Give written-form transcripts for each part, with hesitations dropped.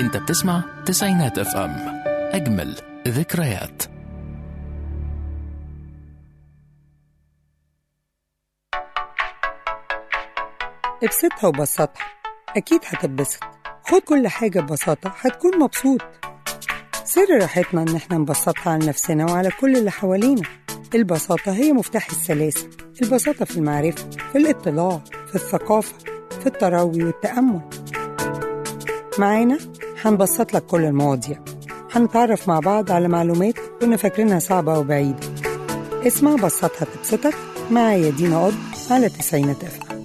انت بتسمع تسعينات اف ام، اجمل ذكريات. ابسطها وبسطها، أكيد هتتبسط. خد كل حاجة ببساطة هتكون مبسوط. سر راحتنا إن احنا نبسطها على نفسنا وعلى كل اللي حوالينا. البساطة هي مفتاح السلاسة. البساطة في المعرفة، في الاطلاع، في الثقافة، في التروي والتأمل. معانا هنبسط لك كل المواضيع، هنتعرف مع بعض على معلومات كنا فاكرينها صعبة وبعيدة. اسمع بسطها تبسطك معايا دينا قض على تسعينات اف ام.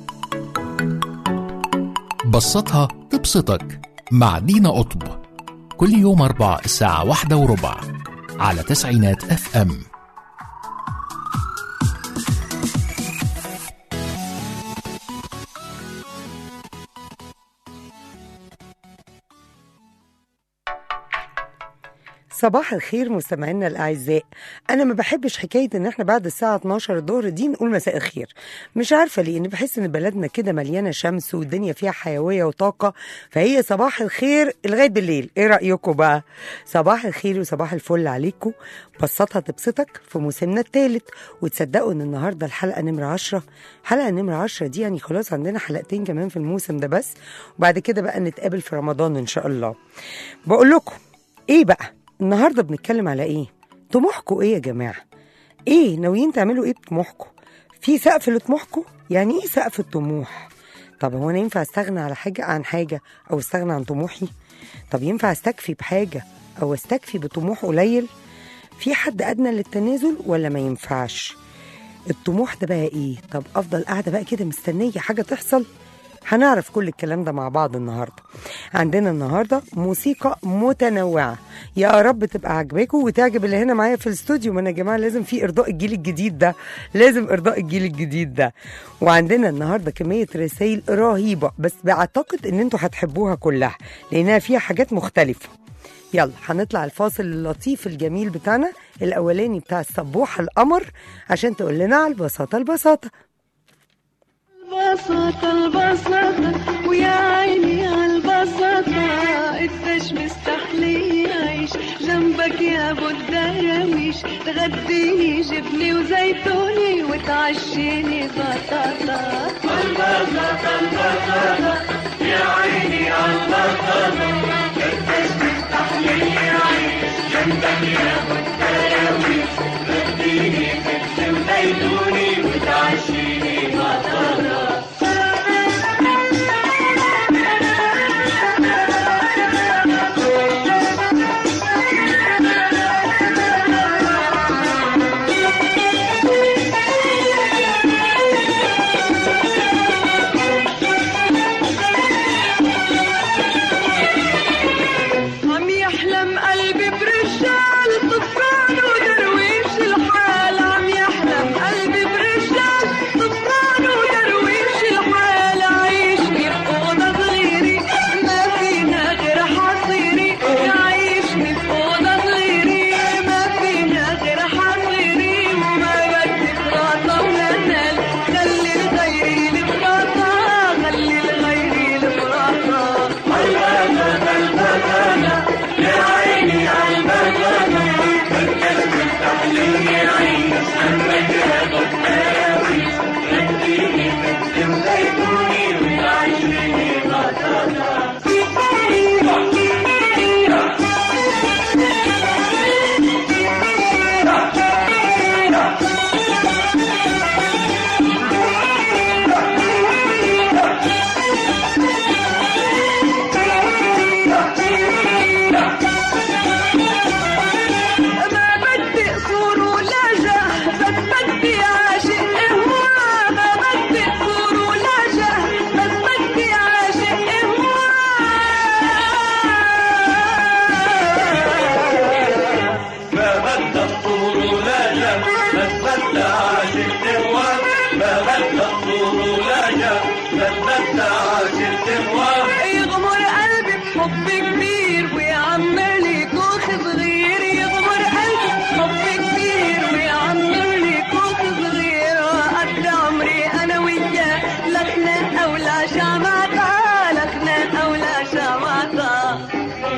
بسطها تبسطك مع دينا قطب، كل يوم 4 الساعة 1:15 على تسعينات اف ام. صباح الخير مستمعينا الأعزاء. أنا ما بحبش حكاية إن إحنا بعد الساعة 12 الظهر دي نقول مساء الخير، مش عارفة ليه، إن بحس إن بلدنا كده مليانة شمس والدنيا فيها حيوية وطاقة، فهي صباح الخير لغاية بالليل. إيه رأيكم بقى؟ صباح الخير وصباح الفل عليكم. بسطها تبسطك في موسمنا الثالث، وتصدقوا إن النهاردة الحلقة نمرة 10. حلقة نمرة 10 دي يعني خلاص عندنا حلقتين كمان في الموسم ده بس، وبعد كده بقى نتقابل في رمضان إن شاء الله. بقول لكم إيه بقى النهاردة بنتكلم على ايه؟ طموحكم ايه يا جماعة؟ ايه ناويين تعملوا ايه بطموحكم؟ في سقف لطموحكم؟ يعني ايه سقف الطموح؟ طب هو انا ينفع استغنى على حاجة عن حاجة او استغنى عن طموحي؟ طب ينفع استكفي بحاجة او استكفي بطموح قليل؟ في حد ادنى للتنازل ولا ما ينفعش؟ الطموح ده بقى ايه؟ طب افضل قاعدة بقى كده مستنية حاجة تحصل؟ هنعرف كل الكلام ده مع بعض النهاردة. عندنا النهاردة موسيقى متنوعة، يا رب تبقى عجباكم وتعجب اللي هنا معايا في الاستوديو. ما انا يا جماعة لازم في ارضاء الجيل الجديد ده، لازم ارضاء الجيل الجديد ده. وعندنا النهاردة كمية رسائل رهيبة، بس بعتقد ان انتوا هتحبوها كلها لانها فيها حاجات مختلفة. يلا هنطلع الفاصل اللطيف الجميل بتاعنا الاولاني بتاع السبوحة القمر عشان تقول لنا على البساطة. البساطة البساطة ويا عيني عالبساطة، قديش مستحلي عيش جنبك يا ابو الدراويش، تغديني جبني وزيتوني وتعشيني بطاطا. البساطة يا عيني عالبساطة، قديش مستحلي عيش جنبك يا ابو الدراويش، تغديني جبني وزيتوني وتعشيني بطاطا. يغمر قلبي بحب كبير ويعمر لي كوخ صغير، يغمر قلبي بحب كبير ويعمر لي كوخ صغير، وقد عمري انا وياه لخنا اولى شمعة، لخنا اولى شمعة.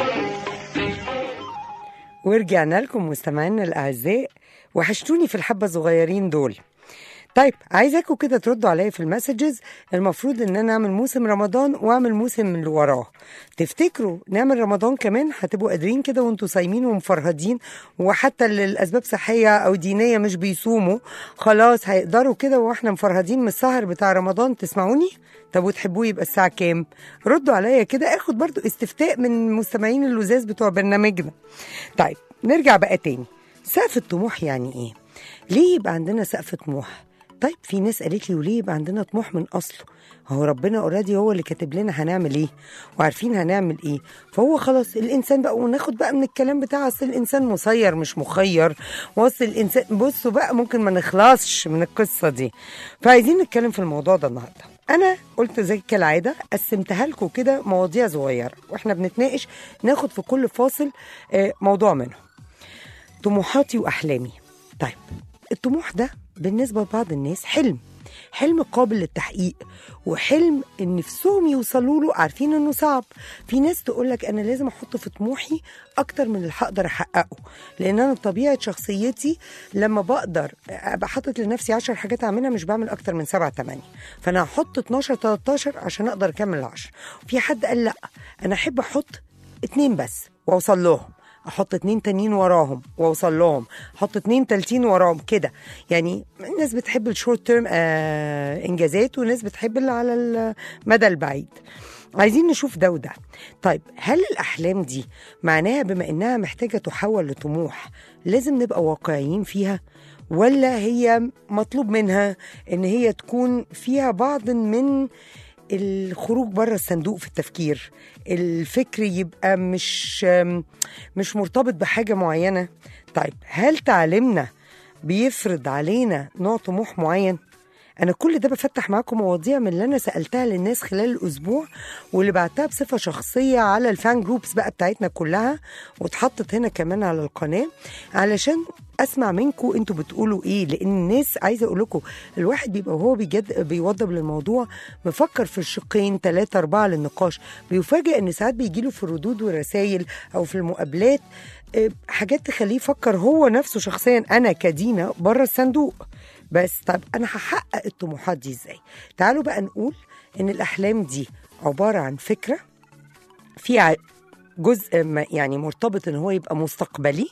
ورجعنا لكم مستمعينا الأعزاء، وحشتوني في الحبة الصغيرين دول. طيب عايزاكم كده تردوا عليا في المسجز. المفروض ان انا اعمل موسم رمضان واعمل موسم اللي وراه. تفتكروا نعمل رمضان كمان؟ هتبقوا قادرين كده وانتوا صايمين ومفرهدين، وحتى اللي الاسباب صحيه او دينيه مش بيصوموا خلاص هيقدروا كده واحنا مفرهدين من السهر بتاع رمضان تسمعوني؟ طب وتحبوه يبقى الساعه كام؟ ردوا عليا كده، اخد برضو استفتاء من مستمعين اللزاز بتوع برنامجنا. طيب نرجع بقى تاني، سقف الطموح يعني ايه؟ ليه يبقى عندنا سقف طموح؟ طيب في ناس قالت لي وليه يبقى عندنا طموح من اصله؟ هو ربنا اوريدي هو اللي كاتب لنا هنعمل ايه وعارفين هنعمل ايه، فهو خلاص الانسان بقى. وناخد بقى من الكلام بتاع اصل الانسان مسير مش مخير، واصل الانسان بصوا بقى ممكن ما نخلصش من القصه دي. فعايزين نتكلم في الموضوع ده النهارده. انا قلت زي كالعاده قسمتها لكم كده مواضيع صغيره، واحنا بنتناقش ناخد في كل فاصل موضوع منهم. طموحاتي واحلامي. طيب الطموح ده بالنسبة لبعض الناس حلم قابل للتحقيق، وحلم ان نفسهم يوصلوا له عارفين انه صعب. في ناس تقولك انا لازم احط في طموحي اكتر من اللي هقدر احققه، لان انا طبيعة شخصيتي لما بقدر ابقى حاطط لنفسي 10 حاجات اعملها مش بعمل اكتر من 7-8، فانا هحط 12-13 عشان اقدر اكمل 10. في حد قال لا انا احب احط 2 بس واوصل لهم، احط 2 تانيين وراهم واوصل لهم، احط 2 تالتين وراهم كده. يعني الناس بتحب الشورت تيرم انجازات، وناس بتحب اللي على المدى البعيد. عايزين نشوف ده وده. طيب هل الاحلام دي معناها بما انها محتاجه تحول لطموح لازم نبقى واقعيين فيها، ولا هي مطلوب منها ان هي تكون فيها بعض من الخروج بره الصندوق في التفكير، الفكر يبقى مش مرتبط بحاجة معينة؟ طيب هل تعليمنا بيفرض علينا نوع طموح معين؟ أنا كل ده بفتح معاكم مواضيع من اللي أنا سألتها للناس خلال الأسبوع، واللي بعتها بصفة شخصية على الفان جروبس بقى بتاعتنا كلها، واتحطت هنا كمان على القناة علشان أسمع منكم أنتوا بتقولوا إيه. لأن الناس عايزة أقول لكم الواحد بيبقى وهو بيوضب للموضوع مفكر في الشقين 3-4 للنقاش، بيفاجئ أن ساعات بيجيله في الردود والرسائل أو في المقابلات حاجات تخليه يفكر هو نفسه شخصيا أنا كدينا بره الصندوق. بس طب أنا هحقق الطموحات دي إزاي؟ تعالوا بقى نقول إن الأحلام دي عبارة عن فكرة في جزء يعني مرتبط إن هو يبقى مستقبلي،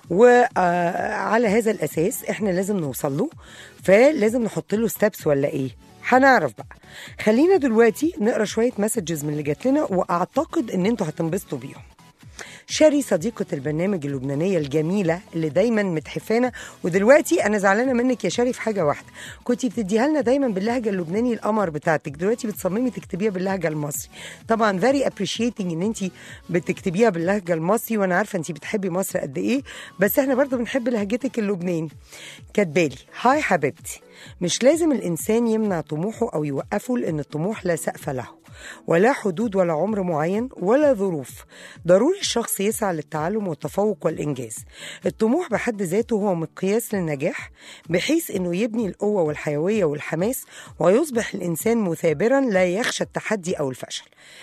وعلى هذا الأساس إحنا لازم نوصل له، فلازم نحط له ستابس ولا إيه؟ هنعرف بقى. خلينا دلوقتي نقرأ شوية مسجز من اللي جات لنا، وأعتقد إن أنتوا هتنبسطوا بيهم. شاري صديقة البرنامج اللبنانية الجميلة اللي دايما متحفانا، ودلوقتي أنا زعلانة منك يا شاري في حاجة واحدة، كنتي بتديها لنا دايما باللهجة اللبناني القمر بتاعتك، دلوقتي بتصممي تكتبيها باللهجة المصري. طبعا very appreciating إن أنتي بتكتبيها باللهجة المصري، وأنا عارفة أنتي بتحبي مصر قد إيه، بس إحنا برضو بنحب لهجتك اللبناني. كاتبالي هاي حبيبتي، مش لازم الإنسان يمنع طموحه أو يوقفه، لأن الطموح لا سقف له ولا حدود ولا عمر معين ولا ظروف. ضروري الشخص يسعى للتعلم والتفوق والإنجاز. الطموح بحد ذاته هو مقياس للنجاح، بحيث أنه يبني القوة والحيوية والحماس، ويصبح الإنسان مثابرا لا يخشى التحدي أو الفشل.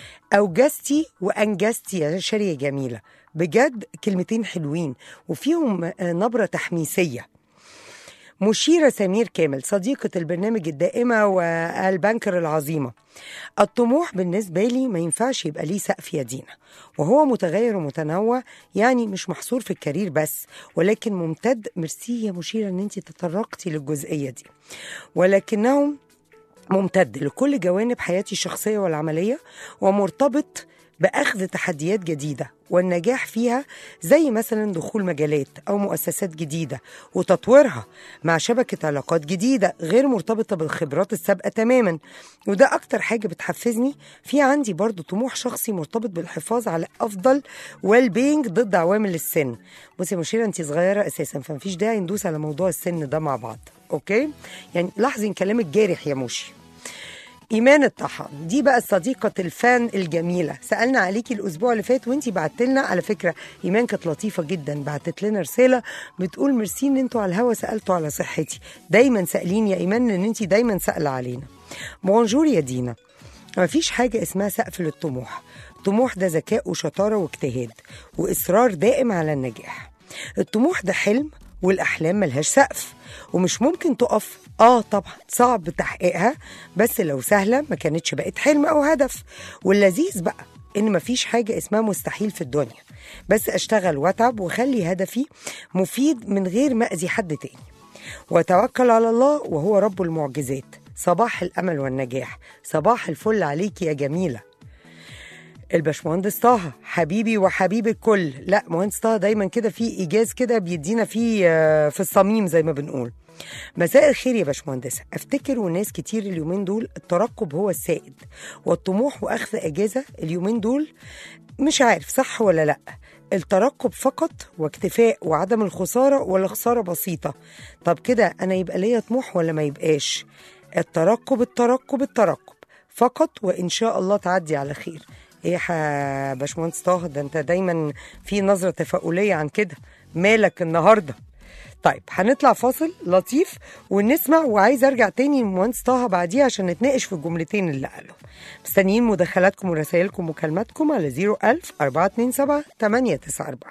أوجزتي وأنجزتي يا شارية جميلة، بجد كلمتين حلوين وفيهم نبرة تحميسية. مشيرة سمير كامل صديقة البرنامج الدائمة والبنكر العظيمة، الطموح بالنسبة لي ما ينفعش يبقى ليه سقف يا دينا، وهو متغير ومتنوع، يعني مش محصور في الكارير بس، ولكن ممتد. ميرسي يا مشيرة ان انت تطرقتي للجزئية دي، ولكنه ممتد لكل جوانب حياتي الشخصية والعملية، ومرتبط بأخذ تحديات جديدة والنجاح فيها، زي مثلا دخول مجالات أو مؤسسات جديدة وتطويرها مع شبكة علاقات جديدة غير مرتبطة بالخبرات السابقة تماما، وده أكتر حاجة بتحفزني. في عندي برضو طموح شخصي مرتبط بالحفاظ على أفضل والبينج ضد عوامل السن. بصي يا مشيرة انتي صغيرة أساسا، فمفيش داعي ندوس على موضوع السن ده مع بعض، أوكي؟ يعني لاحظي كلامك جارح يا موشي. إيمان الطحان دي بقى صديقة الفان الجميلة، سألنا عليكي الأسبوع اللي فات وانتي بعتلنا، على فكرة إيمان كانت لطيفة جدا، بعتت لنا رسالة بتقول ميرسي ان انتوا على الهوا سألتوا على صحتي، دايما سألين يا إيمان ان انتي دايما سأل علينا. بونجور يا دينا، مفيش حاجة اسمها سقف للطموح، الطموح ده ذكاء وشطارة واجتهاد وإصرار دائم على النجاح. الطموح ده حلم، والأحلام ملهاش سقف ومش ممكن تقف. طبعا صعب تحقيقها، بس لو سهلة ما كانتش بقت حلم أو هدف. واللذيذ بقى إن مفيش حاجة اسمها مستحيل في الدنيا، بس أشتغل وأتعب وخلي هدفي مفيد من غير ما أذي حد تاني، وتوكل على الله وهو رب المعجزات. صباح الأمل والنجاح. صباح الفل عليك يا جميلة. الباشمهندس طه حبيبي وحبيب الكل. لا، مهندس طه دايما كده في إيجاز كده بيدينا فيه في الصميم زي ما بنقول. مساء الخير يا باشمهندسة. افتكر وناس كتير اليومين دول الترقب هو السائد، والطموح واخذ اجازة اليومين دول مش عارف صح ولا لا. الترقب فقط واكتفاء وعدم الخسارة، ولا خسارة بسيطة؟ طب كده انا يبقى ليا طموح ولا ما يبقاش؟ الترقب الترقب الترقب فقط، وان شاء الله تعدي على خير. ايه يا باشمهندس طه، ده انت دايما في نظرة تفاؤلية عن كده، مالك النهارده؟ طيب هنطلع فاصل لطيف ونسمع، وعايز ارجع تاني للمهندس طه بعديه عشان نتناقش في الجملتين اللي قالهم. مستنيين مداخلاتكم ورسائلكم ومكالماتكم على 01000 427 894.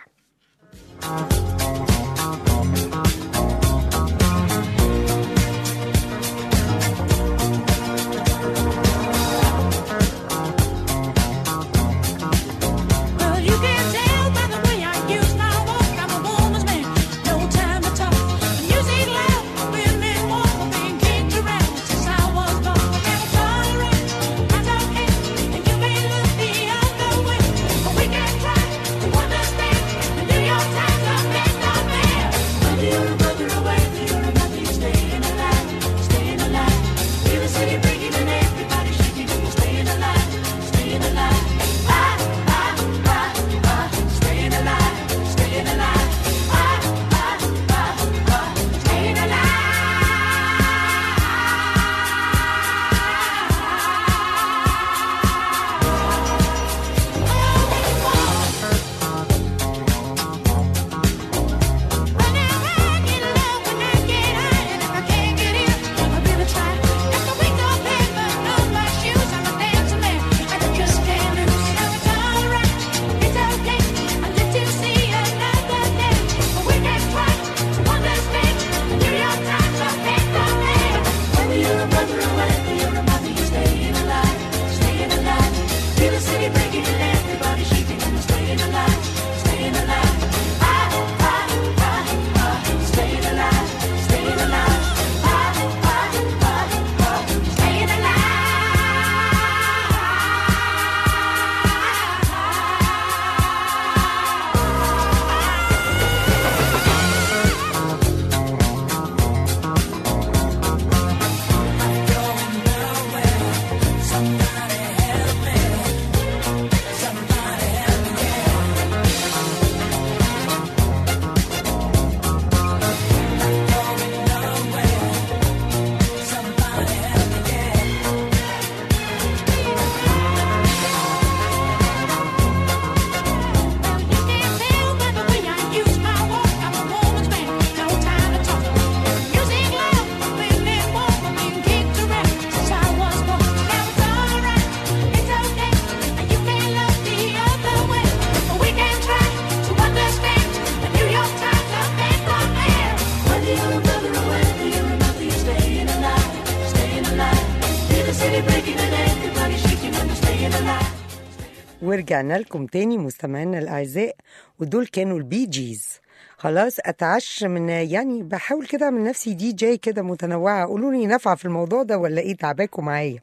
ورجعنا لكم تاني مستمعينا الأعزاء، ودول كانوا البي جيز. خلاص اتعش من يعني بحاول كده اعمل نفسي دي جاي كده متنوعة. قولوا لي نافعة في الموضوع ده ولا ايه؟ تعباكم معايا.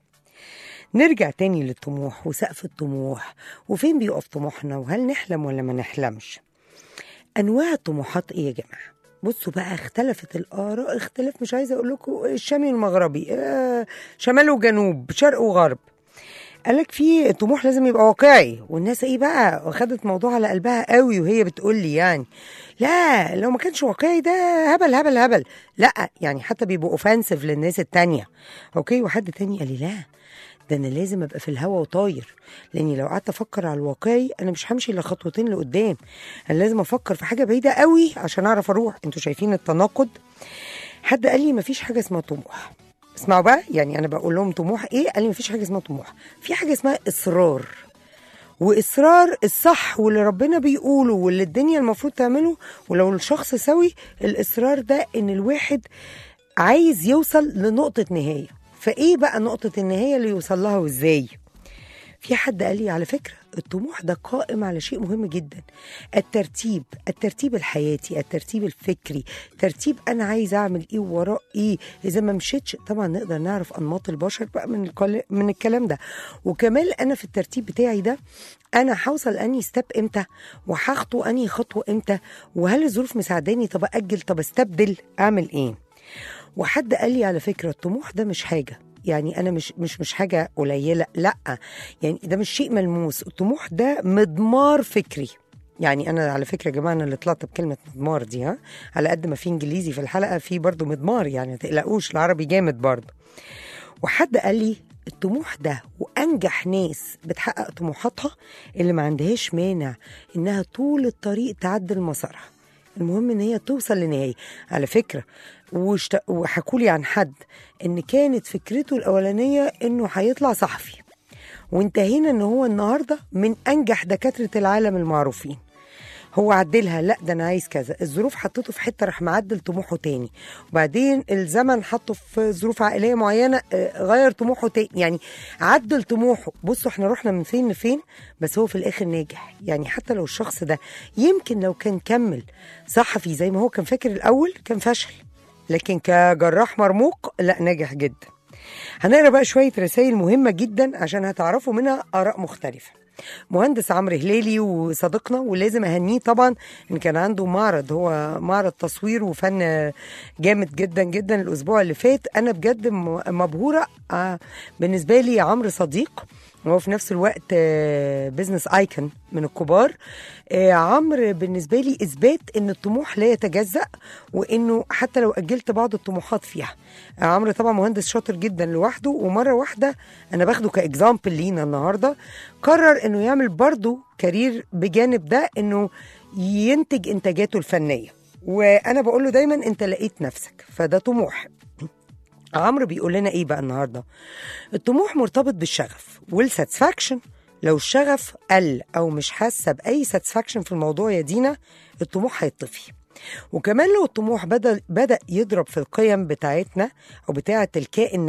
نرجع تاني للطموح وسقف الطموح، وفين بيقف طموحنا، وهل نحلم ولا ما نحلمش؟ انواع الطموحات ايه يا جماعة؟ بصوا بقى، اختلفت الآراء اختلاف، مش عايزة اقول لكم الشامي والمغربي، شمال وجنوب، شرق وغرب. قالك في طموح لازم يبقى واقعي، والناس ايه بقى واخدت موضوع على قلبها قوي، وهي بتقول لي يعني لا لو ما كانش واقعي ده هبل هبل هبل. لا يعني حتى بيبقوا اوفنسيف للناس التانية. اوكي. وحد تاني قال لي لا ده انا لازم ابقى في الهوا وطاير، لاني لو قعدت افكر على الواقعي انا مش همشي الا خطوتين لقدام، انا لازم افكر في حاجه بعيده قوي عشان اعرف اروح. انتوا شايفين التناقض؟ حد قال لي مفيش حاجه اسمها طموح. اسمعوا بقى، يعني انا بقول لهم طموح ايه؟ قال لي مفيش حاجه اسمها طموح، في حاجه اسمها اصرار. واصرار الصح واللي ربنا بيقوله واللي الدنيا المفروض تعمله. ولو الشخص سوي، الاصرار ده ان الواحد عايز يوصل لنقطة نهاية. فايه بقى نقطة النهاية اللي يوصل لها وازاي؟ في حد قال لي على فكرة الطموح ده قائم على شيء مهم جدا، الترتيب الحياتي، الترتيب الفكري، ترتيب انا عايز اعمل ايه ووراء ايه. اذا ما مشيتش طبعا نقدر نعرف انماط البشر بقى من الكلام ده. وكمان انا في الترتيب بتاعي ده انا هوصل اني ستيب امتى، وهخطو اني خطوه امتى، وهل الظروف مساعداني، طب اجل، طب استبدل، اعمل ايه. وحد قال لي على فكرة الطموح ده مش حاجة، يعني أنا مش حاجة قليلة، لأ، يعني ده مش شيء ملموس. الطموح ده مضمار فكري. يعني أنا على فكرة يا جماعة أنا اللي طلعت بكلمة مضمار دي، ها، على قد ما في إنجليزي في الحلقة في برضو مضمار، يعني متقلقوش العربي جامد برضو. وحد قال لي الطموح ده وأنجح ناس بتحقق طموحاتها اللي ما عندهاش مانع إنها طول الطريق تعدل مسارها، المهم إن هي توصل لنهاية. على فكرة وحكولي عن حد ان كانت فكرته الاولانيه انه هيطلع صحفي، وانتهينا ان هو النهارده من انجح دكاتره العالم المعروفين. هو عدلها، لا ده انا عايز كذا، الظروف حطته في حته راح معدل طموحه تاني، وبعدين الزمن حطه في ظروف عائليه معينه غير طموحه تاني، يعني عدل طموحه. بصوا احنا رحنا من فين لفين، بس هو في الاخر ناجح. يعني حتى لو الشخص ده يمكن لو كان كمل صحفي زي ما هو كان فاكر الاول كان فشل، لكن كجراح مرموق لا، ناجح جدا. هنقرا بقى شويه رسائل مهمه جدا عشان هتعرفوا منها اراء مختلفه. مهندس عمرو هلالي وصديقنا، ولازم اهنيه طبعا ان كان عنده معرض، هو معرض تصوير وفن جامد جدا جدا الاسبوع اللي فات. انا بجد مبهوره. بالنسبه لي عمرو صديق وهو في نفس الوقت بيزنس ايكون من الكبار. عمرو بالنسبه لي اثبات ان الطموح لا يتجزأ، وانه حتى لو اجلت بعض الطموحات فيها. عمرو طبعا مهندس شاطر جدا لوحده، ومره واحده انا باخده كاكزامبل لينا النهارده، قرر انه يعمل برضه كارير بجانب ده، انه ينتج انتاجاته الفنيه. وانا بقول له دايما انت لقيت نفسك، فده طموح. عمرو بيقول لنا ايه بقى النهارده؟ الطموح مرتبط بالشغف والساتسفاكشن. لو الشغف قل او مش حاسه باي ساتسفاكشن في الموضوع يا دينا، الطموح هيطفي. وكمان لو الطموح بدأ يضرب في القيم بتاعتنا او بتاعه الكائن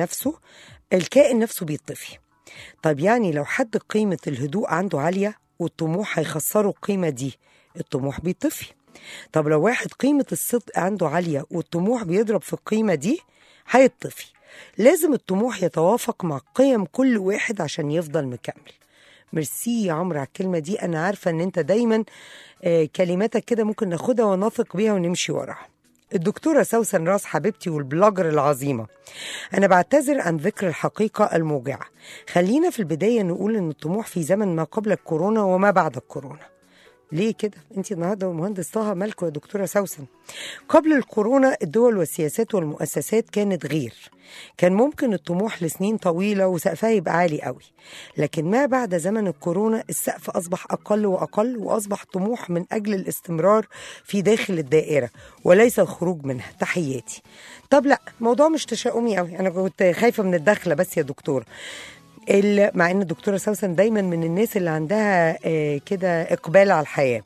نفسه بيطفي. طب يعني لو حد قيمه الهدوء عنده عاليه والطموح هيخسره القيمه دي، الطموح بيطفي. طب لو واحد قيمه الصدق عنده عاليه والطموح بيضرب في القيمه دي، هيطفي. لازم الطموح يتوافق مع قيم كل واحد عشان يفضل مكمل. ميرسي يا عمرو على الكلمة دي، أنا عارفة أن أنت دايما كلماتك كده ممكن ناخدها ونثق بيها ونمشي وراها. الدكتورة سوسن راس حبيبتي والبلوجر العظيمة، أنا بعتذر عن ذكر الحقيقة الموجعة. خلينا في البداية نقول أن الطموح في زمن ما قبل الكورونا وما بعد الكورونا. ليه كده؟ انت النهارده ومهندس طه مالكوا يا دكتوره سوسن؟ قبل الكورونا الدول والسياسات والمؤسسات كانت غير، كان ممكن الطموح لسنين طويله وسقفها يبقى عالي قوي. لكن ما بعد زمن الكورونا السقف اصبح اقل واقل، واصبح طموح من اجل الاستمرار في داخل الدائره وليس الخروج منها. تحياتي. طب لا، الموضوع مش تشاؤمي قوي، انا كنت خايفه من الدخله بس يا دكتوره. مع ان الدكتوره سوسن دايما من الناس اللي عندها كده اقبال على الحياه.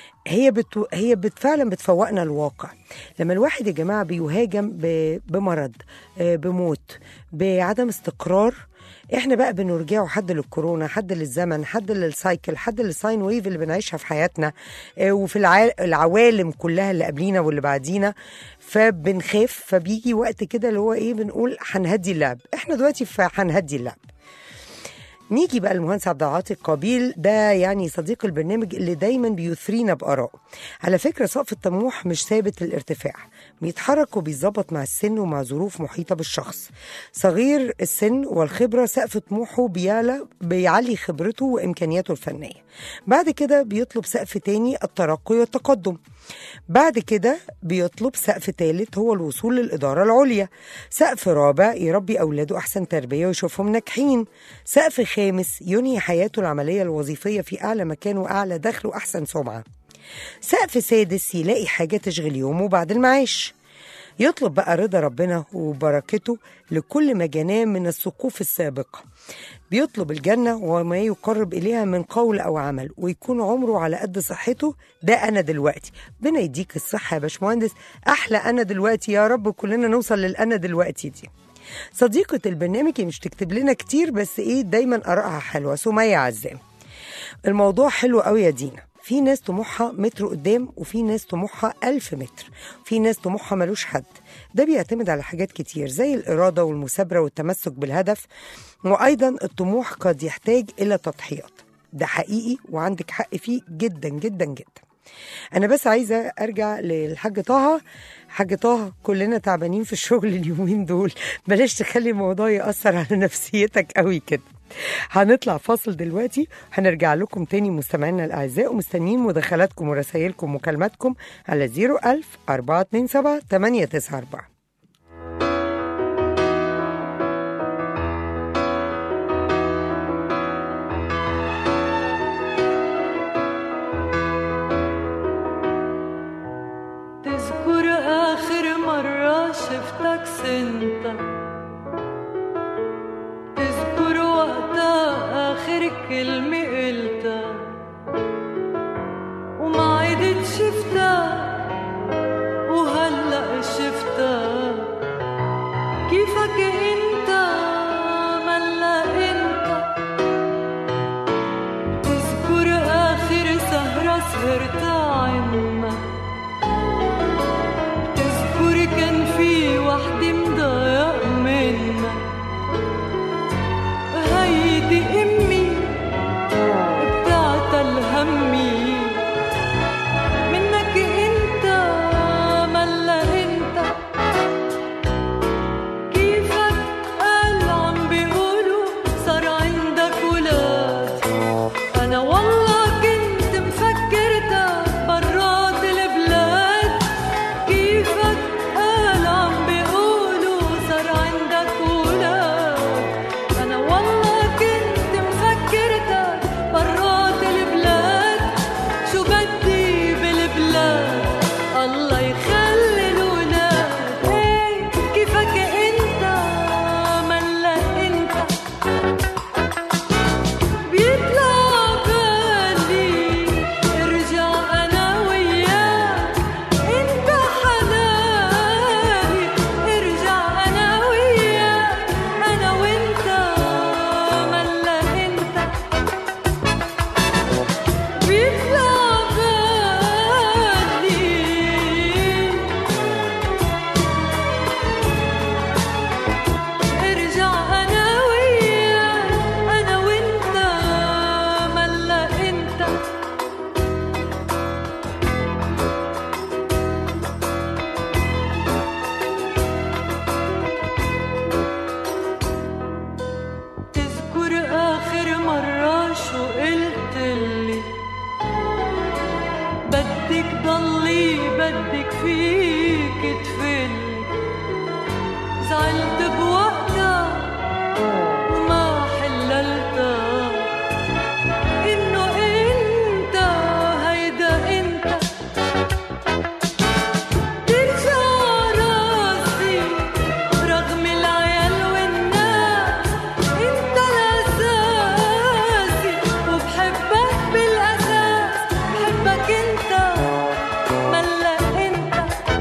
هي فعلا بتفوقنا الواقع. لما الواحد يا جماعه بيهاجم بمرض، بموت، بعدم استقرار، احنا بقى بنرجعه حد للكورونا، حد للزمن، حد للسايكل، حد للساين ويف اللي بنعيشها في حياتنا وفي العوالم كلها اللي قبلينا واللي بعدينا. فبنخاف، فبيجي وقت كده اللي هو ايه، بنقول هنهدي اللعب. احنا دلوقتي هنهدي اللعب. نيجي بقى المهندس عبد العاطي القبيل، ده يعني صديق البرنامج اللي دايما بيثرينا بآرائه. على فكرة سقف الطموح مش ثابت الارتفاع، بيتحرك وبيتظبط مع السن ومع ظروف محيطة بالشخص. صغير السن والخبرة سقف طموحه بيعلي خبرته وإمكانياته الفنية. بعد كده بيطلب سقف تاني، الترقي والتقدم. بعد كده بيطلب سقف ثالث هو الوصول للإدارة العليا. سقف رابع يربي أولاده أحسن تربية ويشوفهم ناجحين. سقف خامس ينهي حياته العملية الوظيفية في أعلى مكان وأعلى دخل وأحسن سمعة. سقف سادس يلاقي حاجة تشغل يومه بعد المعاش. يطلب بقى رضا ربنا وبركته لكل ما جناه من السقوف السابقة. بيطلب الجنة وما يقرب إليها من قول أو عمل، ويكون عمره على قد صحته. ده أنا دلوقتي، ربنا يديك الصحة يا باشمهندس، أحلى أنا دلوقتي، يا رب كلنا نوصل للأنا دلوقتي دي. صديقة البرنامج مش تكتب لنا كتير، بس دايما آرائها حلوة، سمية عزام. الموضوع حلو قوي يا دينا، في ناس طموحها متر قدام، وفي ناس طموحها 1000 متر، وفي ناس طموحها ملوش حد. ده بيعتمد على حاجات كتير زي الإرادة والمثابرة والتمسك بالهدف، وأيضا الطموح قد يحتاج إلى تضحيات. ده حقيقي وعندك حق فيه جدا جدا جدا. أنا بس عايزة أرجع للحاج طه. حاج طه، كلنا تعبانين في الشغل اليومين دول، بلاش تخلي الموضوع يأثر على نفسيتك قوي كده. هنطلع فاصل دلوقتي، هنرجع لكم تاني مستمعينا الأعزاء، ومستنيين مداخلاتكم ورسائلكم ومكالماتكم على 01000-427-894. تذكر آخر مرة شفتك سنتك، تذكر وقتها آخر كلمة قلتها وما عدت شفتها، وهلأ شفتها كيفك انت ملا انت. تذكر آخر سهرة سهرتها عنك، تذكر كان في وحدة مضايق منك، هيدي أمي بتعتل همي منك انت ملا انت. كيفك قال عم بيقولوا صار عندك ولاد، أنا والله كنت مفكرتك برات البلاد. كيفك قال عم بيقولوا صار عندك ولاد، أنا والله كنت مفكرتك برات البلاد. شو بدي بالبلاد الله يخلي الولاد. كيفك انت ملا انت. بيطلع بالي ارجع انا وياك، انت حناني ارجع انا وياك، انا وانت ملا انت. بيطلع بالي ارجع انا وياك، انا وانت ملا انت. تذكر آخر مرة شو قلتلي، بدك ضلي بدك فيك تفلي. زعلت بوقتها وما حللتها، إنه أنت هيدا أنت. ترجع راسي رغم العيال والناس، أنت الأساسي وبحبك بالأساس، بحبك أنت ملا أنت.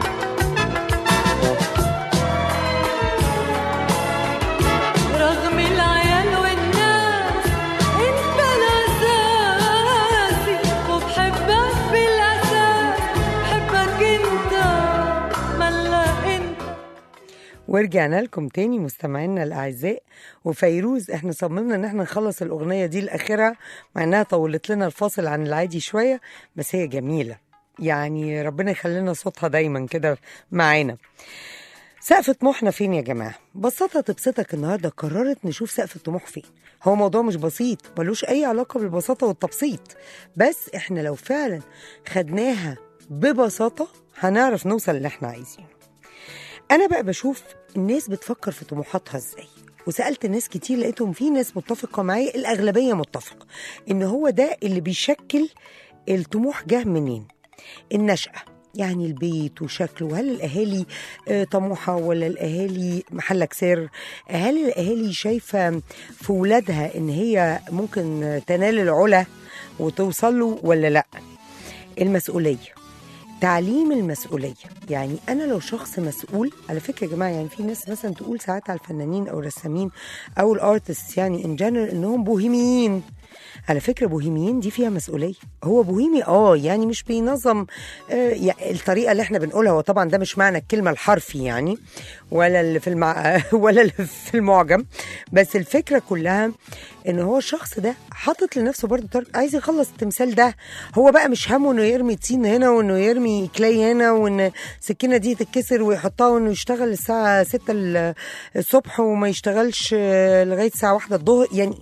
رغم العيال والناس أنت الأساسي وبحبك بالأساس، بحبك أنت ملا أنت. ورجعنا لكم تاني مستمعينا الأعزاء. وفيروز، احنا صممنا ان احنا نخلص الأغنية دي لآخرها، مع انها طولت لنا الفاصل عن العادي شوية، بس هي جميلة، يعني ربنا يخلينا صوتها دايما كده معانا. سقف طموحنا فين يا جماعة؟ بساطة تبسطك النهاردة قررت نشوف سقف الطموح فين. هو موضوع مش بسيط، ملوش أي علاقة بالبساطة والتبسيط، بس احنا لو فعلا خدناها ببساطة هنعرف نوصل اللي احنا عايزينه. أنا بقى بشوف الناس بتفكر في طموحاتها ازاي، وسألت ناس كتير لقيتهم في ناس متفقة معايا، الأغلبية متفقة إن هو ده اللي بيشكل الطموح. جه منين؟ النشأة، يعني البيت وشكله، هل الأهالي طموحة ولا الأهالي محلك سر؟ هل الأهالي شايفة في ولادها إن هي ممكن تنال العلا وتوصل له ولا لأ؟ المسؤولية، تعليم المسؤولية. يعني أنا لو شخص مسؤول، على فكرة يا جماعة، يعني في ناس مثلا تقول ساعات على الفنانين أو الرسامين أو الارتست يعني إن جنرال إنهم بوهيميين. على فكرة بوهيميين دي فيها مسؤولية. هو بوهيمي يعني مش بينظم يعني الطريقة اللي احنا بنقولها، وطبعا ده مش معنى الكلمة الحرفي يعني ولا اللي في ولا اللي في المعجم، بس الفكرة كلها ان هو الشخص ده حاطط لنفسه برضه عايز يخلص التمثال ده. هو بقى مش همه انه يرمي طين هنا وانه يرمي كلاي هنا وان السكينة دي تتكسر ويحطها وانه يشتغل الساعة 6 الصبح وما يشتغلش لغاية الساعة 1 الظهر. يعني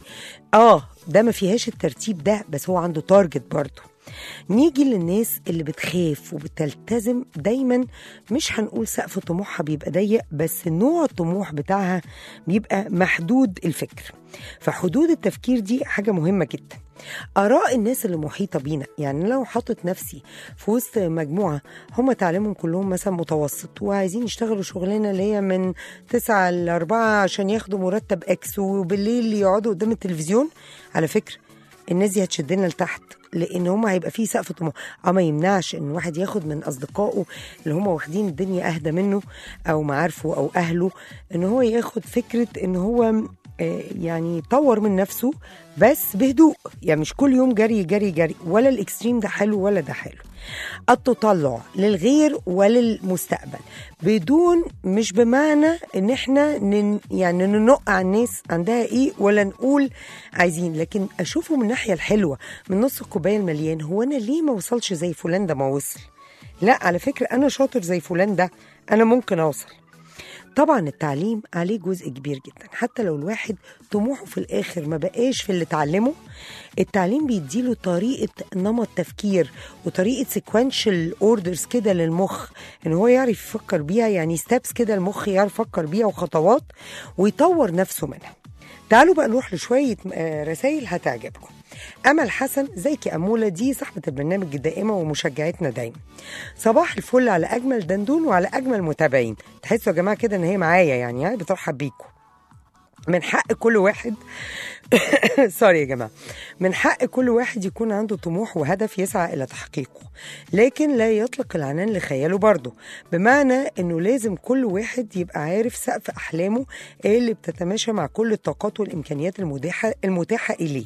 ده ما فيهاش الترتيب ده، بس هو عنده تارجت برضه. نيجي للناس اللي بتخاف وبتلتزم دايما، مش هنقول سقف طموحها بيبقى ضيق، بس نوع الطموح بتاعها بيبقى محدود الفكر. فحدود التفكير دي حاجة مهمة جدا. آراء الناس اللي محيطة بينا، يعني لو حاطط نفسي في وسط مجموعة هم تعليمهم كلهم مثلا متوسط وعايزين يشتغلوا شغلانة اللي هي من 9 ل 4 عشان ياخدوا مرتب اكس وبالليل يقعدوا قدام التلفزيون، على فكرة الناس دي هتشدنا لتحت، لان هم هيبقى فيه سقف طموح. ما يمنعش ان واحد ياخد من اصدقائه اللي هم واخدين الدنيا اهدى منه او معارفه او اهله، ان هو ياخد فكرة ان هو يعني يطور من نفسه بس بهدوء. يعني مش كل يوم جري جري جري، ولا الاكستريم ده حلو ولا ده حلو. التطلع للغير وللمستقبل بدون، مش بمعنى ان احنا يعني ننقع الناس عندها ايه ولا نقول عايزين، لكن اشوفه من الناحية الحلوة، من نص الكوباية المليان. هو انا ليه ما وصلش زي فلان ده ما وصل؟ لا، على فكرة انا شاطر زي فلان ده، انا ممكن اوصل. طبعا التعليم عليه جزء كبير جدا، حتى لو الواحد طموحه في الآخر ما بقاش في اللي تعلمه، التعليم بيديله طريقة نمط تفكير وطريقة sequential orders كده للمخ، ان هو يعرف يفكر بيها، يعني steps كده المخ يعرف يفكر بيها وخطوات ويطور نفسه منها. تعالوا بقى نروح لشوية رسائل هتعجبكم. أمل حسن، زيك يا أمولة، دي صاحبة البرنامج الدائمة ومشجعتنا دايما. صباح الفل على أجمل دندون وعلى أجمل متابعين. تحسوا يا جماعة كده إن هي معايا يعني بترحب بيكم. من حق كل واحد سوري يا جماعة، من حق كل واحد يكون عنده طموح وهدف يسعى إلى تحقيقه، لكن لا يطلق العنان لخياله برضه، بمعنى أنه لازم كل واحد يبقى عارف سقف أحلامه اللي بتتماشى مع كل الطاقات والإمكانيات المتاحة إليه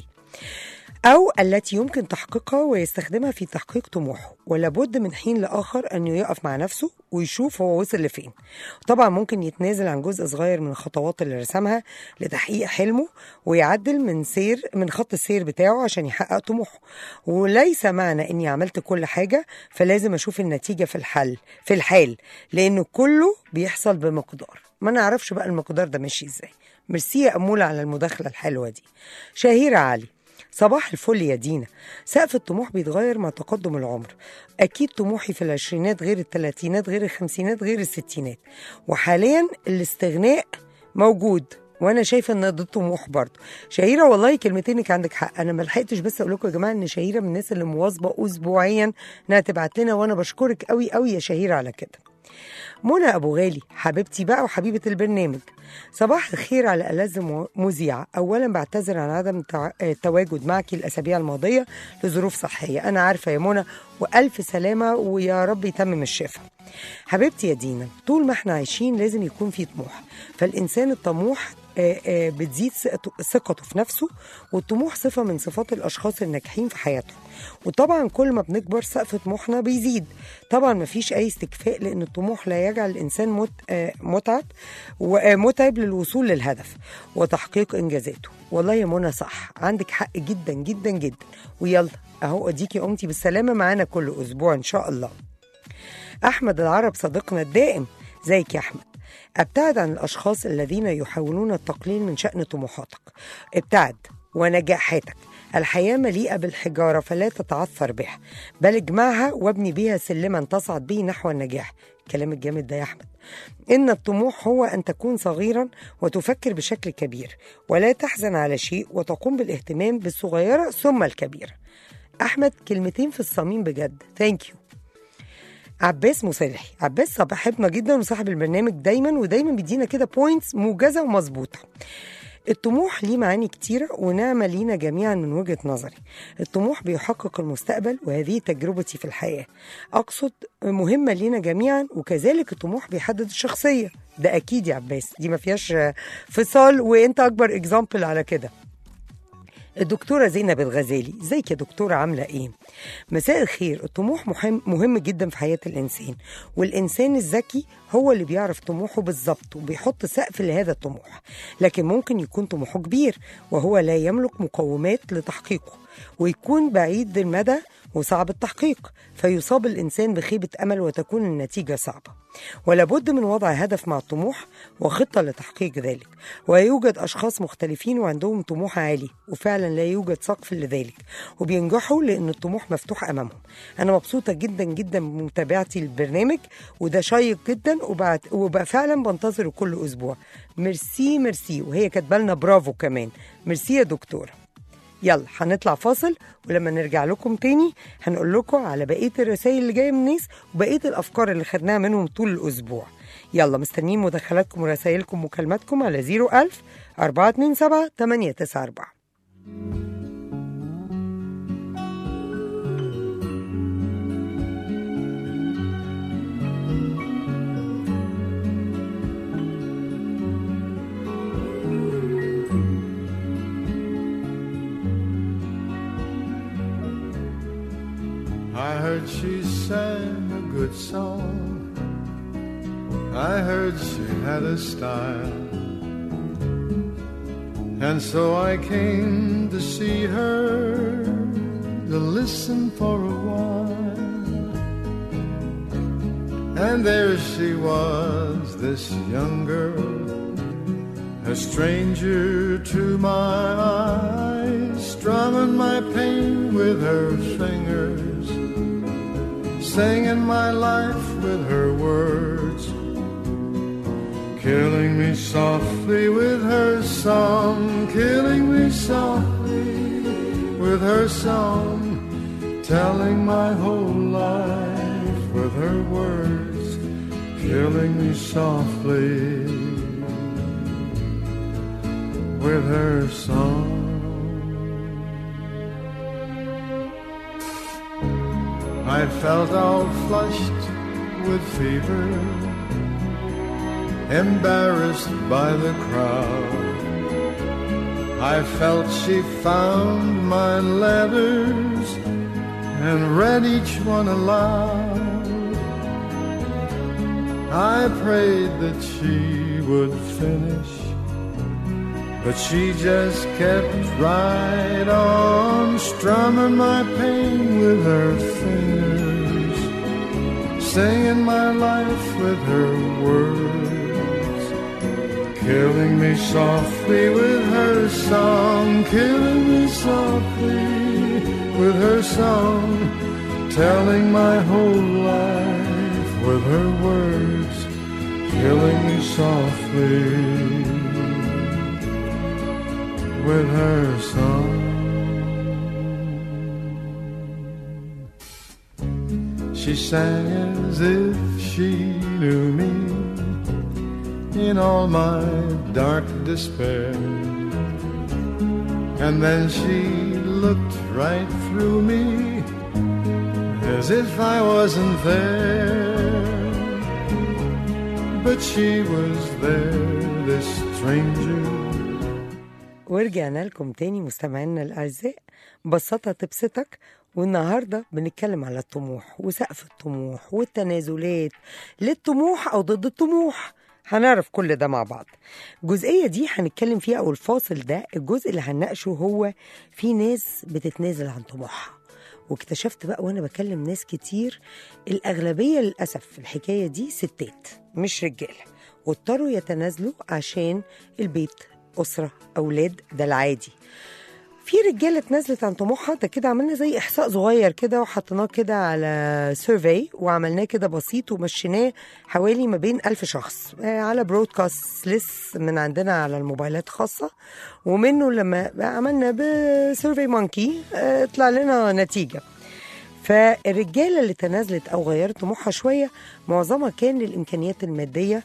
أو التي يمكن تحقيقها ويستخدمها في تحقيق طموحه. ولا بد من حين لآخر أنه يقف مع نفسه ويشوف هو وصل لفين. طبعا ممكن يتنازل عن جزء صغير من الخطوات اللي رسمها لتحقيق حلمه ويعدل من خط السير بتاعه عشان يحقق طموحه. وليس معنى أني عملت كل حاجة فلازم أشوف النتيجة في الحال، لأنه كله بيحصل بمقدار، ما نعرفش بقى المقدار ده ماشي إزاي. ميرسي يا أمولة على المداخلة الحلوة دي. شهيرة علي، صباح الفل يا دينا. سقف الطموح بيتغير مع تقدم العمر. أكيد طموحي في العشرينات غير الثلاثينات غير الخمسينات غير الستينات، وحاليا الاستغناء موجود وانا شايفه ان ده طموح برضه. شهيره والله كلمتينك عندك حق، انا ما لحقتش بس اقول لكم يا جماعه ان شهيره من الناس اللي مواظبه اسبوعيا انها تبعت لنا، وانا بشكرك قوي قوي يا شهيره على كده. منى أبو غالي، حبيبتي بقى وحبيبة البرنامج، صباح الخير على ألذ مذيعة. أولا بعتذر عن عدم التواجد معك الأسابيع الماضية لظروف صحية، أنا عارفة يا منى، وألف سلامة ويا رب يتمم الشفاء. حبيبتي يا دينا، طول ما احنا عايشين لازم يكون في طموح، فالإنسان الطموح بتزيد ثقته في نفسه، والطموح صفة من صفات الأشخاص الناجحين في حياتهم. وطبعا كل ما بنكبر سقف طموحنا بيزيد. طبعا ما فيش أي استكفاء، لأن الطموح لا يجعل الإنسان متعب للوصول للهدف وتحقيق إنجازاته. والله يا منى صح، عندك حق جدا جدا جدا. ويلا أهو أديكي قمتي بالسلامة معانا كل أسبوع إن شاء الله. أحمد العرب صديقنا الدائم، زيك يا أحمد. ابتعد عن الأشخاص الذين يحاولون التقليل من شأن طموحاتك، ابتعد ونجاحاتك. الحياة مليئة بالحجارة فلا تتعثر بها، بل اجمعها وابني بها سلما تصعد به نحو النجاح. كلام الجامد ده يا أحمد. إن الطموح هو أن تكون صغيرا وتفكر بشكل كبير، ولا تحزن على شيء وتقوم بالاهتمام بالصغيرة ثم الكبيرة. أحمد كلمتين في الصميم بجد. ثانك يو. عباس مصالحي. عباس صاحبنا جدا وصاحب البرنامج دايما، ودايما بيدينا كده بوينتس موجزة ومظبوطة. الطموح ليه معاني كتيرة ونعمة لينا جميعا من وجهة نظري. الطموح بيحقق المستقبل، وهذه تجربتي في الحياة. أقصد مهمة لينا جميعا، وكذلك الطموح بيحدد الشخصية. ده أكيد يا عباس، دي ما فيهاش فصال، وإنت أكبر إكزامبل على كده. الدكتورة زينب الغزالي، ازيك يا دكتورة، عاملة ايه؟ مساء الخير. الطموح مهم جدا في حياة الإنسان، والإنسان الذكي هو اللي بيعرف طموحه بالظبط وبيحط سقف لهذا الطموح. لكن ممكن يكون طموحه كبير وهو لا يملك مقومات لتحقيقه، ويكون بعيد المدى وصعب التحقيق، فيصاب الإنسان بخيبة أمل وتكون النتيجة صعبة. ولا بد من وضع هدف مع الطموح وخطة لتحقيق ذلك. ويوجد أشخاص مختلفين وعندهم طموح عالي، وفعلا لا يوجد سقف لذلك، وبينجحوا لأن الطموح مفتوح أمامهم. أنا مبسوطة جدا جدا بمتابعتي للبرنامج، وده شيق جدا، وبقى فعلا بنتظره كل أسبوع. ميرسي ميرسي. وهي كاتبالنا برافو كمان. ميرسي يا دكتورة. يلا هنطلع فاصل، ولما نرجع لكم تاني هنقول لكم على بقية الرسائل اللي جاية من الناس وبقية الأفكار اللي خدناها منهم طول الأسبوع. يلا مستنيين مداخلاتكم ورسائلكم ومكالماتكم على 01000 427 894. I heard she sang a good song. I heard she had a style. And so I came to see her, to listen for a while. And there she was, this young girl, a stranger to my eyes, strumming my pain with her fingers, singing my life with her words, killing me softly with her song, killing me softly with her song, telling my whole life with her words, killing me softly with her song. I felt all flushed with fever, embarrassed by the crowd. I felt she found my letters and read each one aloud. I prayed that she would finish, but she just kept right on, strumming my pain with her fingers, singing my life with her words, killing me softly with her song, killing me softly with her song, telling my whole life with her words, killing me softly with her song. She sang as if she knew me in all my dark despair, and then she looked right through me as if I wasn't there, but she was there, this stranger. ورجعنا لكم تاني مستمعينا الأعزاء. بسطة تبسطك. والنهاردة بنتكلم على الطموح وسقف الطموح والتنازلات للطموح أو ضد الطموح. هنعرف كل ده مع بعض. الجزئية دي هنتكلم فيها، أو الفاصل ده الجزء اللي هنناقشه هو في ناس بتتنازل عن طموحها. واكتشفت بقى وأنا بكلم ناس كتير، الأغلبية للأسف في الحكاية دي ستات مش رجالة، واضطروا يتنازلوا عشان البيت، أسرة، أولاد. ده العادي. في رجالة اتنازلت عن طموحها. ده كده عملنا زي إحصاء صغير كده وحطيناه كده على سيرفي، وعملناه كده بسيط ومشيناه حوالي ما بين 1000 شخص على برودكاست ليست من عندنا على الموبايلات خاصة، ومنه لما عملنا بسيرفي مونكي طلع لنا نتيجة. فالرجالة اللي تنازلت أو غيرت طموحها شوية معظمها كان للإمكانيات المادية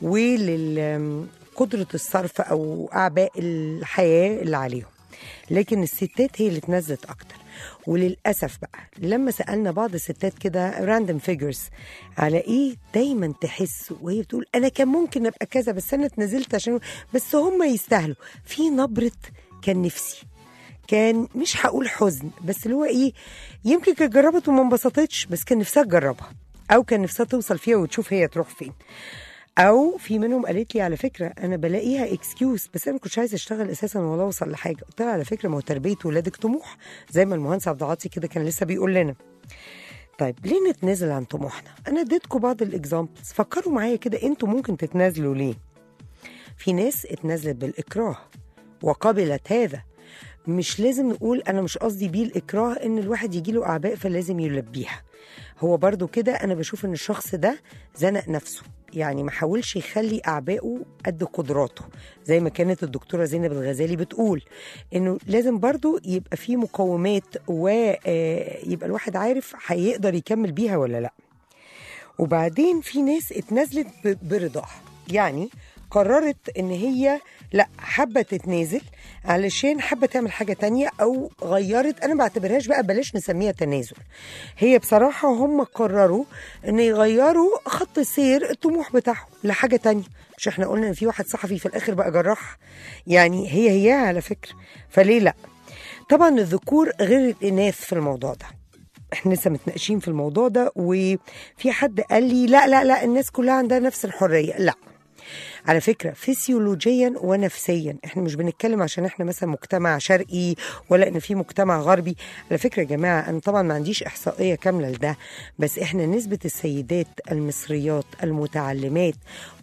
ولقدرة الصرف أو أعباء الحياة اللي عليهم. لكن الستات هي اللي تنزلت أكتر. وللأسف بقى لما سألنا بعض الستات كده random figures على إيه دايما تحس وهي بتقول أنا كان ممكن أبقى كذا بس أنا اتنزلت عشان بس هم يستاهلوا، في نبرة كان نفسي، كان مش هقول حزن بس اللي هو إيه، يمكن كانت جربت وما انبسطتش بس كان نفسها تجربها، أو كان نفسها توصل فيها وتشوف هي تروح فين. او في منهم قالت لي على فكره انا بلاقيها اكسكيوز بس انا ما كنتش عايزه اشتغل اساسا ولا اوصل لحاجه. قلت لها على فكره ما هو تربيه ولادك طموح زي ما المهندس عبد العاطي كده كان لسه بيقول لنا. طيب ليه نتنازل عن طموحنا؟ انا اديتكم بعض الاكزامبلز، فكروا معايا كده انتوا ممكن تتنازلوا ليه. في ناس اتنازلت بالاكراه وقبلت هذا. مش لازم نقول انا مش قصدي بيه الاكراه ان الواحد يجيله اعباء فلازم يلبيها. هو برضو كده انا بشوف ان الشخص ده زنق نفسه، يعني ما حاولش يخلي أعبائه قد قدراته، زي ما كانت الدكتورة زينب الغزالي بتقول إنه لازم برضو يبقى فيه مقومات ويبقى الواحد عارف هيقدر يكمل بيها ولا لا. وبعدين في ناس اتنازلت برضاها، يعني قررت ان هي لا حابة تتنازل علشان حابة تعمل حاجة تانية او غيرت. انا بعتبرهاش بقى بلاش نسميها تنازل، هي بصراحة هم قرروا ان يغيروا خط سير الطموح بتاعهم لحاجة تانية. مش احنا قلنا ان في واحد صحفي في الاخر بقى جراح؟ يعني هي على فكرة، فليه لا؟ طبعا الذكور غير الاناث في الموضوع ده، احنا لسه متناقشين في الموضوع ده. وفي حد قال لي لا الناس كلها عندها نفس الحرية. لا، على فكرة فسيولوجيا ونفسيا احنا مش بنتكلم عشان احنا مثلا مجتمع شرقي ولا ان في مجتمع غربي. على فكرة يا جماعة انا طبعا ما عنديش احصائية كاملة لده، بس احنا نسبة السيدات المصريات المتعلمات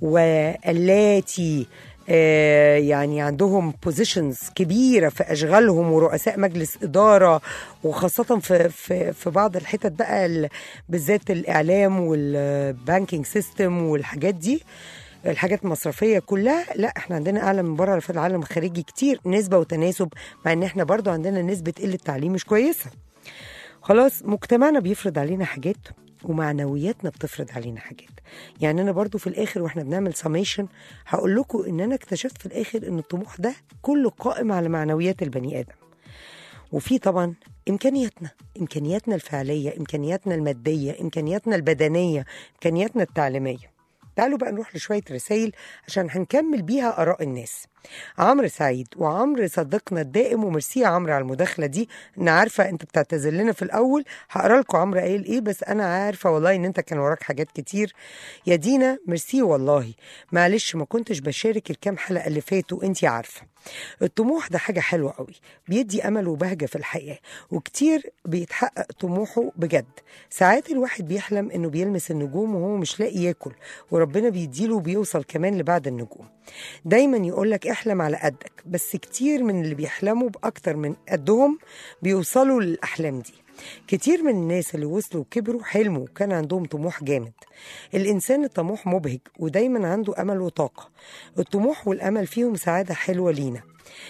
واللاتي يعني عندهم بوزيشنز كبيرة في أشغالهم ورؤساء مجلس إدارة، وخاصة في بعض الحتت بقى بالذات الإعلام والبانكينج سيستم والحاجات دي، الحاجات المصرفية كلها. لا احنا عندنا أعلى من بره في العالم الخارجي كتير، نسبة وتناسب، مع ان احنا برضو عندنا نسبة قلة تعليم مش كويسة. خلاص مجتمعنا بيفرض علينا حاجات ومعنوياتنا بتفرض علينا حاجات. يعني انا برضو في الاخر واحنا بنعمل ساميشن هقول لكم ان انا اكتشفت في الاخر ان الطموح ده كله قائم على معنويات البني ادم. وفي طبعا امكانياتنا الفعلية، امكانياتنا المادية، امكانياتنا البدنية، امكانياتنا التعليمية. تعالوا بقى نروح لشوية رسائل عشان هنكمل بيها آراء الناس. عمرو سعيد، وعمرو صديقنا الدائم، وميرسي يا عمرو على المداخلة دي. أنا عارفة أنت بتعتذر لنا في الأول، هقرأ لكم عمرو قايل إيه، بس أنا عارفة والله إن أنت كان وراك حاجات كتير. يا دينا ميرسي والله، معلش ما كنتش بشارك الكام حلقة اللي فاتوا، أنت عارفة الطموح ده حاجة حلوة قوي، بيدي أمل وبهجة في الحياة، وكتير بيتحقق طموحه بجد. ساعات الواحد بيحلم إنه بيلمس النجوم وهو مش لاقي ياكل، وربنا بيديله وبيوصل كمان لبعد النجوم. دايما يقولك احلم على قدك، بس كتير من اللي بيحلموا بأكتر من قدهم بيوصلوا للأحلام دي. كتير من الناس اللي وصلوا وكبروا حلموا وكان عندهم طموح جامد. الإنسان الطموح مبهج ودايما عنده أمل وطاقة. الطموح والأمل فيهم سعادة حلوة لينا.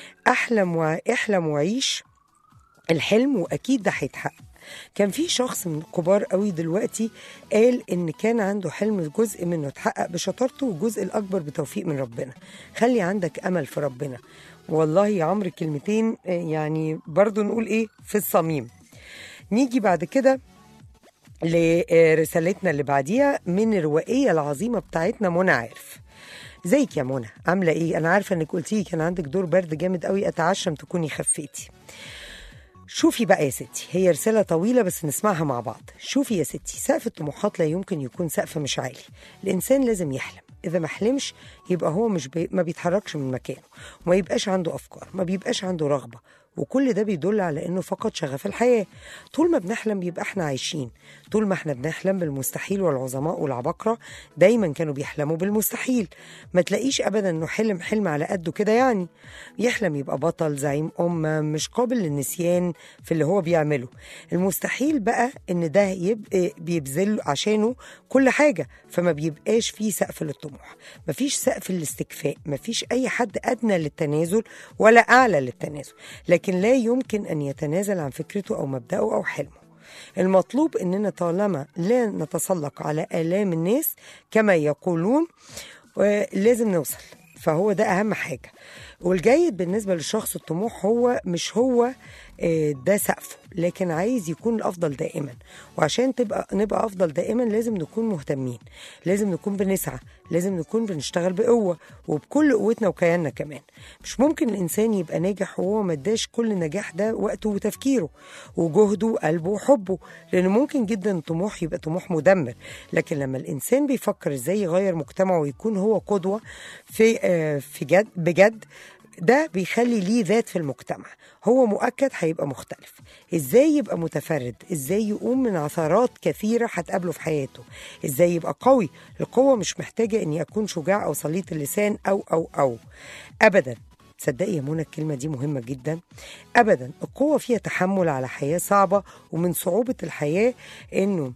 احلم وعيش الحلم وأكيد ده هيتحقق. كان في شخص من كبار قوي دلوقتي قال إن كان عنده حلم جزء منه اتحقق بشطارته والجزء الأكبر بتوفيق من ربنا. خلي عندك أمل في ربنا. والله يا عمرو كلمتين يعني برضو نقول إيه في الصميم. نيجي بعد كده لرسالتنا اللي بعديها من الروائية العظيمة بتاعتنا منى عارف. زيك يا منى، عاملة إيه؟ أنا عارفة إنك قلتي كان عندك دور برد جامد قوي، أتعشم تكوني خفيتي. شوفي بقى يا ستي، هي رسالة طويلة بس نسمعها مع بعض. شوفي يا ستي، سقف الطموحات لا يمكن يكون سقف مش عالي. الإنسان لازم يحلم، إذا ما حلمش يبقى هو ما بيتحركش من مكانه، وما يبقاش عنده أفكار، ما بيبقاش عنده رغبة، وكل ده بيدل على إنه فقد شغف الحياة. طول ما بنحلم بيبقى إحنا عايشين. طول ما إحنا بنحلم بالمستحيل، والعظماء والعباقرة دايما كانوا بيحلموا بالمستحيل. ما تلاقيش أبدا إنه حلم على قده كده، يعني يحلم يبقى بطل زعيم أمة مش قابل للنسيان في اللي هو بيعمله. المستحيل بقى إن ده يبقى بيبذل عشانه كل حاجة، فما بيبقاش فيه سقف للطموح، مفيش سقف للاستكفاء، مفيش أي حد أدنى للتنازل ولا أعلى للتنازل، لكن لا يمكن أن يتنازل عن فكرته أو مبدأه أو حلمه. المطلوب إننا طالما لا نتسلق على آلام الناس كما يقولون لازم نوصل. فهو ده أهم حاجة. والجيد بالنسبة للشخص الطموح هو مش هو ده سقفه، لكن عايز يكون الأفضل دائما. وعشان نبقى أفضل دائما لازم نكون مهتمين، لازم نكون بنسعى، لازم نكون بنشتغل بقوة وبكل قوتنا وكياننا كمان. مش ممكن الإنسان يبقى ناجح وهو ما اداش كل نجاح ده وقته وتفكيره وجهده وقلبه وحبه، لأنه ممكن جدا الطموح يبقى طموح مدمر. لكن لما الإنسان بيفكر إزاي يغير مجتمعه ويكون هو قدوة في بجد، ده بيخلي ليه ذات في المجتمع. هو مؤكد هيبقى مختلف. ازاي يبقى متفرد، ازاي يقوم من عثرات كثيرة هتقابله في حياته، ازاي يبقى قوي. القوة مش محتاجة اني اكون شجاع او سليط اللسان او ابدا. تصدقي يا منى الكلمة دي مهمة جدا. ابدا. القوة فيها تحمل على حياة صعبة، ومن صعوبة الحياة انه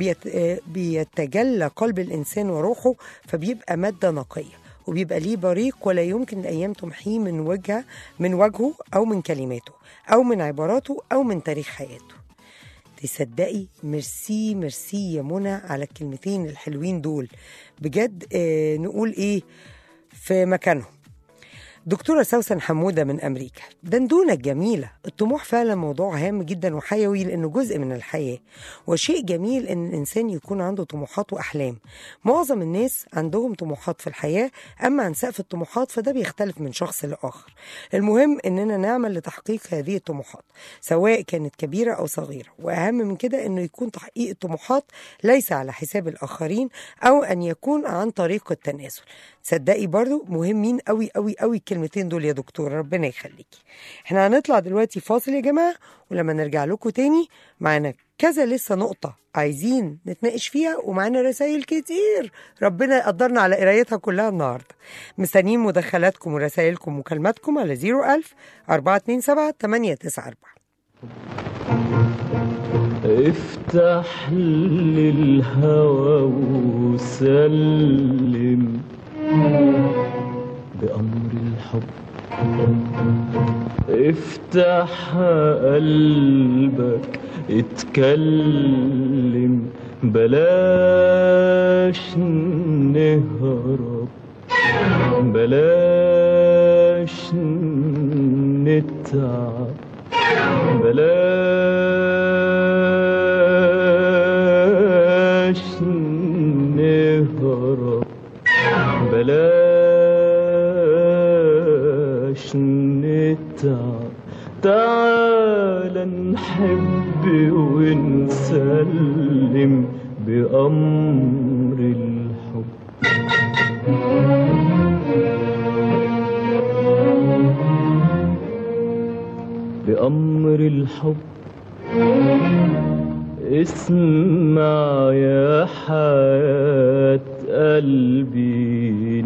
بيتجلى قلب الانسان وروحه، فبيبقى مادة نقية وبيبقى ليه بريق ولا يمكن الأيام تمحيه من وجهه أو من كلماته أو من عباراته أو من تاريخ حياته. تصدقي ميرسي ميرسي يا منى على الكلمتين الحلوين دول بجد. نقول إيه في مكانهم. دكتورة سوسن حمودة من أمريكا: دندونة الجميلة، الطموح فعلا موضوع هام جدا وحيوي لأنه جزء من الحياة، وشيء جميل أن الإنسان يكون عنده طموحات وأحلام. معظم الناس عندهم طموحات في الحياة، أما عن سقف الطموحات فده بيختلف من شخص لآخر. المهم أننا نعمل لتحقيق هذه الطموحات سواء كانت كبيرة أو صغيرة، وأهم من كده أنه يكون تحقيق الطموحات ليس على حساب الآخرين أو أن يكون عن طريق التنازل. تصدقي برضو مهمين قوي قوي قوي الكلمتين دول يا دكتور، ربنا يخليكي. احنا هنطلع دلوقتي فاصل يا جماعة، ولما نرجع لكم تاني معنا كذا لسه نقطة عايزين نتناقش فيها، ومعنا رسائل كتير ربنا يقدرنا على قرايتها كلها النهاردة. مستنيين مداخلاتكم ورسائلكم ومكالماتكم على 01000-427-894. افتح للهوى وسلم بأمر الحب، افتح قلبك اتكلم، بلاش نهرب، بلاش نتعب، بلاش نهرب، بلاش نتعب. تعال نحب ونسلم بأمر الحب. بأمر الحب اسمع يا حياة قلبي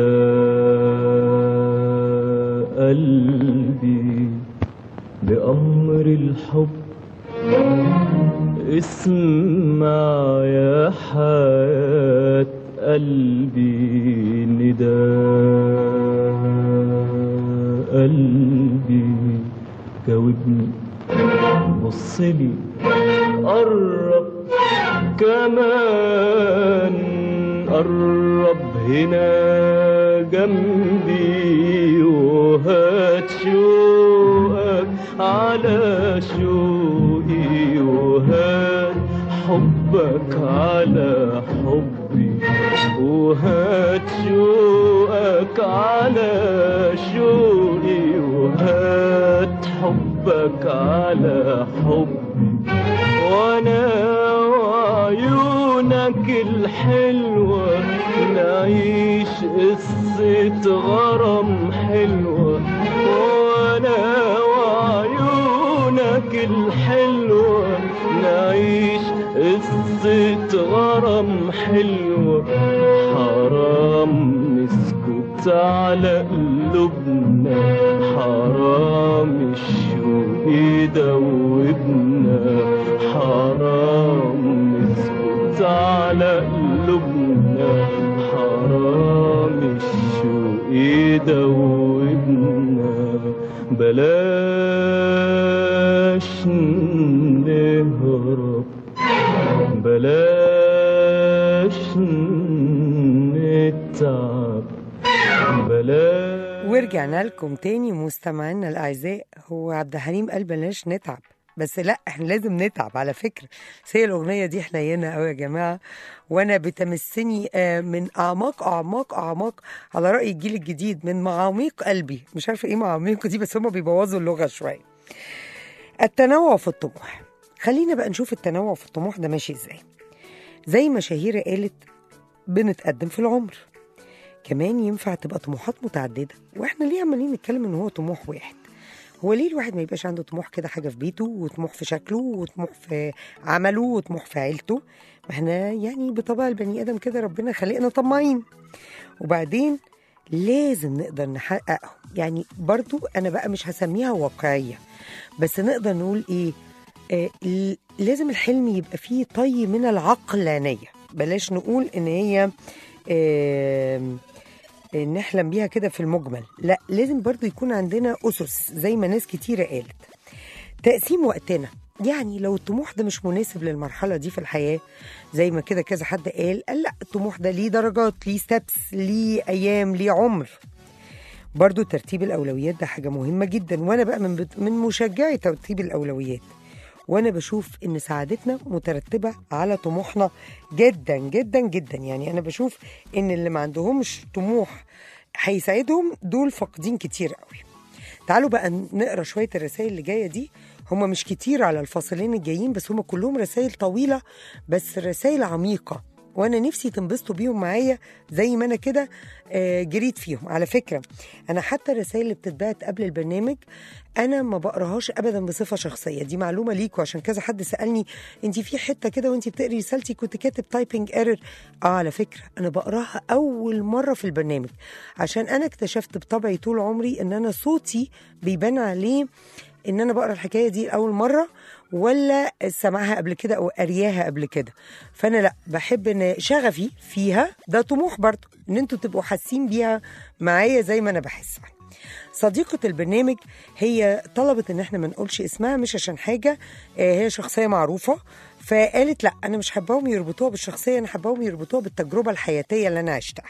نداء قلبي. بأمر الحب اسمع يا حياة قلبي نداء قلبي. جاوبني بصلي قرب كمان، قرب هنا جنبي وهات شوقك على شوقي، وهات حبك على حبي، وهات شوقك على شوقي، وهات حبك على حبي. وانا وعيونك الحلوة نعيش قصة غرام حلوة، وانا وعيونك الحلوة نعيش قصة غرام حلوة. حرام نسكت على قلوبنا، حرام الشوق يدوبنا، حرام نسكت على قلوبنا، حرام الشوق يدوبنا. بلاش نهرب. التعب بلاش. ورجعنا لكم تاني مستمعينا الأعزاء. هو عبد الحليم قال بلاش نتعب، بس لا احنا لازم نتعب على فكرة. بس هي الأغنية دي حنينة قوي يا جماعة، وأنا بتمسني من أعماق أعماق أعماق، على رأي الجيل الجديد، من معاميق قلبي. مش عارفة إيه معاميق دي، بس هما بيبوظوا اللغة شوية. التنوع في الطموح. خلينا بقى نشوف التنوع في الطموح ده ماشي إزاي. زي ما شهيرة قالت بنتقدم في العمر، كمان ينفع تبقى طموحات متعددة. واحنا ليه عمالين نتكلم ان هو طموح واحد؟ هو ليه الواحد ما يبقاش عنده طموح كده، حاجة في بيته، وطموح في شكله، وطموح في عمله، وطموح في عيلته؟ ما احنا يعني بطبع البني آدم كده ربنا خلقنا طماعين، وبعدين لازم نقدر نحققه. يعني برضو انا بقى مش هسميها واقعية، بس نقدر نقول ايه، لازم الحلم يبقى فيه طي من العقلانية. بلاش نقول ان هي نحلم بيها كده في المجمل، لا لازم برضو يكون عندنا أسس زي ما ناس كتيرة قالت. تقسيم وقتنا، يعني لو الطموح ده مش مناسب للمرحلة دي في الحياة، زي ما كده كذا حد قال لا الطموح ده ليه درجات، ليه ستبس، ليه أيام، ليه عمر. برضو ترتيب الأولويات ده حاجة مهمة جدا، وأنا بقى من مشجعي ترتيب الأولويات، وأنا بشوف إن سعادتنا مترتبة على طموحنا جدا جدا جدا. يعني أنا بشوف إن اللي ما عندهمش طموح هيساعدهم دول فاقدين كتير قوي. تعالوا بقى نقرأ شوية الرسائل اللي جاية دي. هما مش كتير على الفاصلين الجايين، بس هما كلهم رسائل طويلة، بس رسائل عميقة، وانا نفسي تنبسطوا بيهم معايا زي ما انا كده جريت فيهم. على فكرة انا حتى الرسائل اللي بتتبعت قبل البرنامج انا ما بقراهاش ابدا بصفة شخصية، دي معلومة ليكوا، عشان كذا حد سألني انت في حتة كده وانت بتقري رسالتي كنت كاتب تايبنج ايرور. على فكرة انا بقراها اول مرة في البرنامج، عشان انا اكتشفت بطبعي طول عمري ان انا صوتي بيبان عليه ان انا بقرا الحكايه دي اول مره، ولا سمعها قبل كده او قرياها قبل كده. فانا لا بحب ان شغفي فيها ده طموح برضه، ان انتوا تبقوا حاسين بيها معايا زي ما انا بحس. صديقة البرنامج هي طلبت ان احنا ما نقولش اسمها، مش عشان حاجه، هي شخصيه معروفه، فقالت لا انا مش حباهم يربطوها بالشخصيه، انا حباهم يربطوها بالتجربه الحياتيه اللي انا عشتها.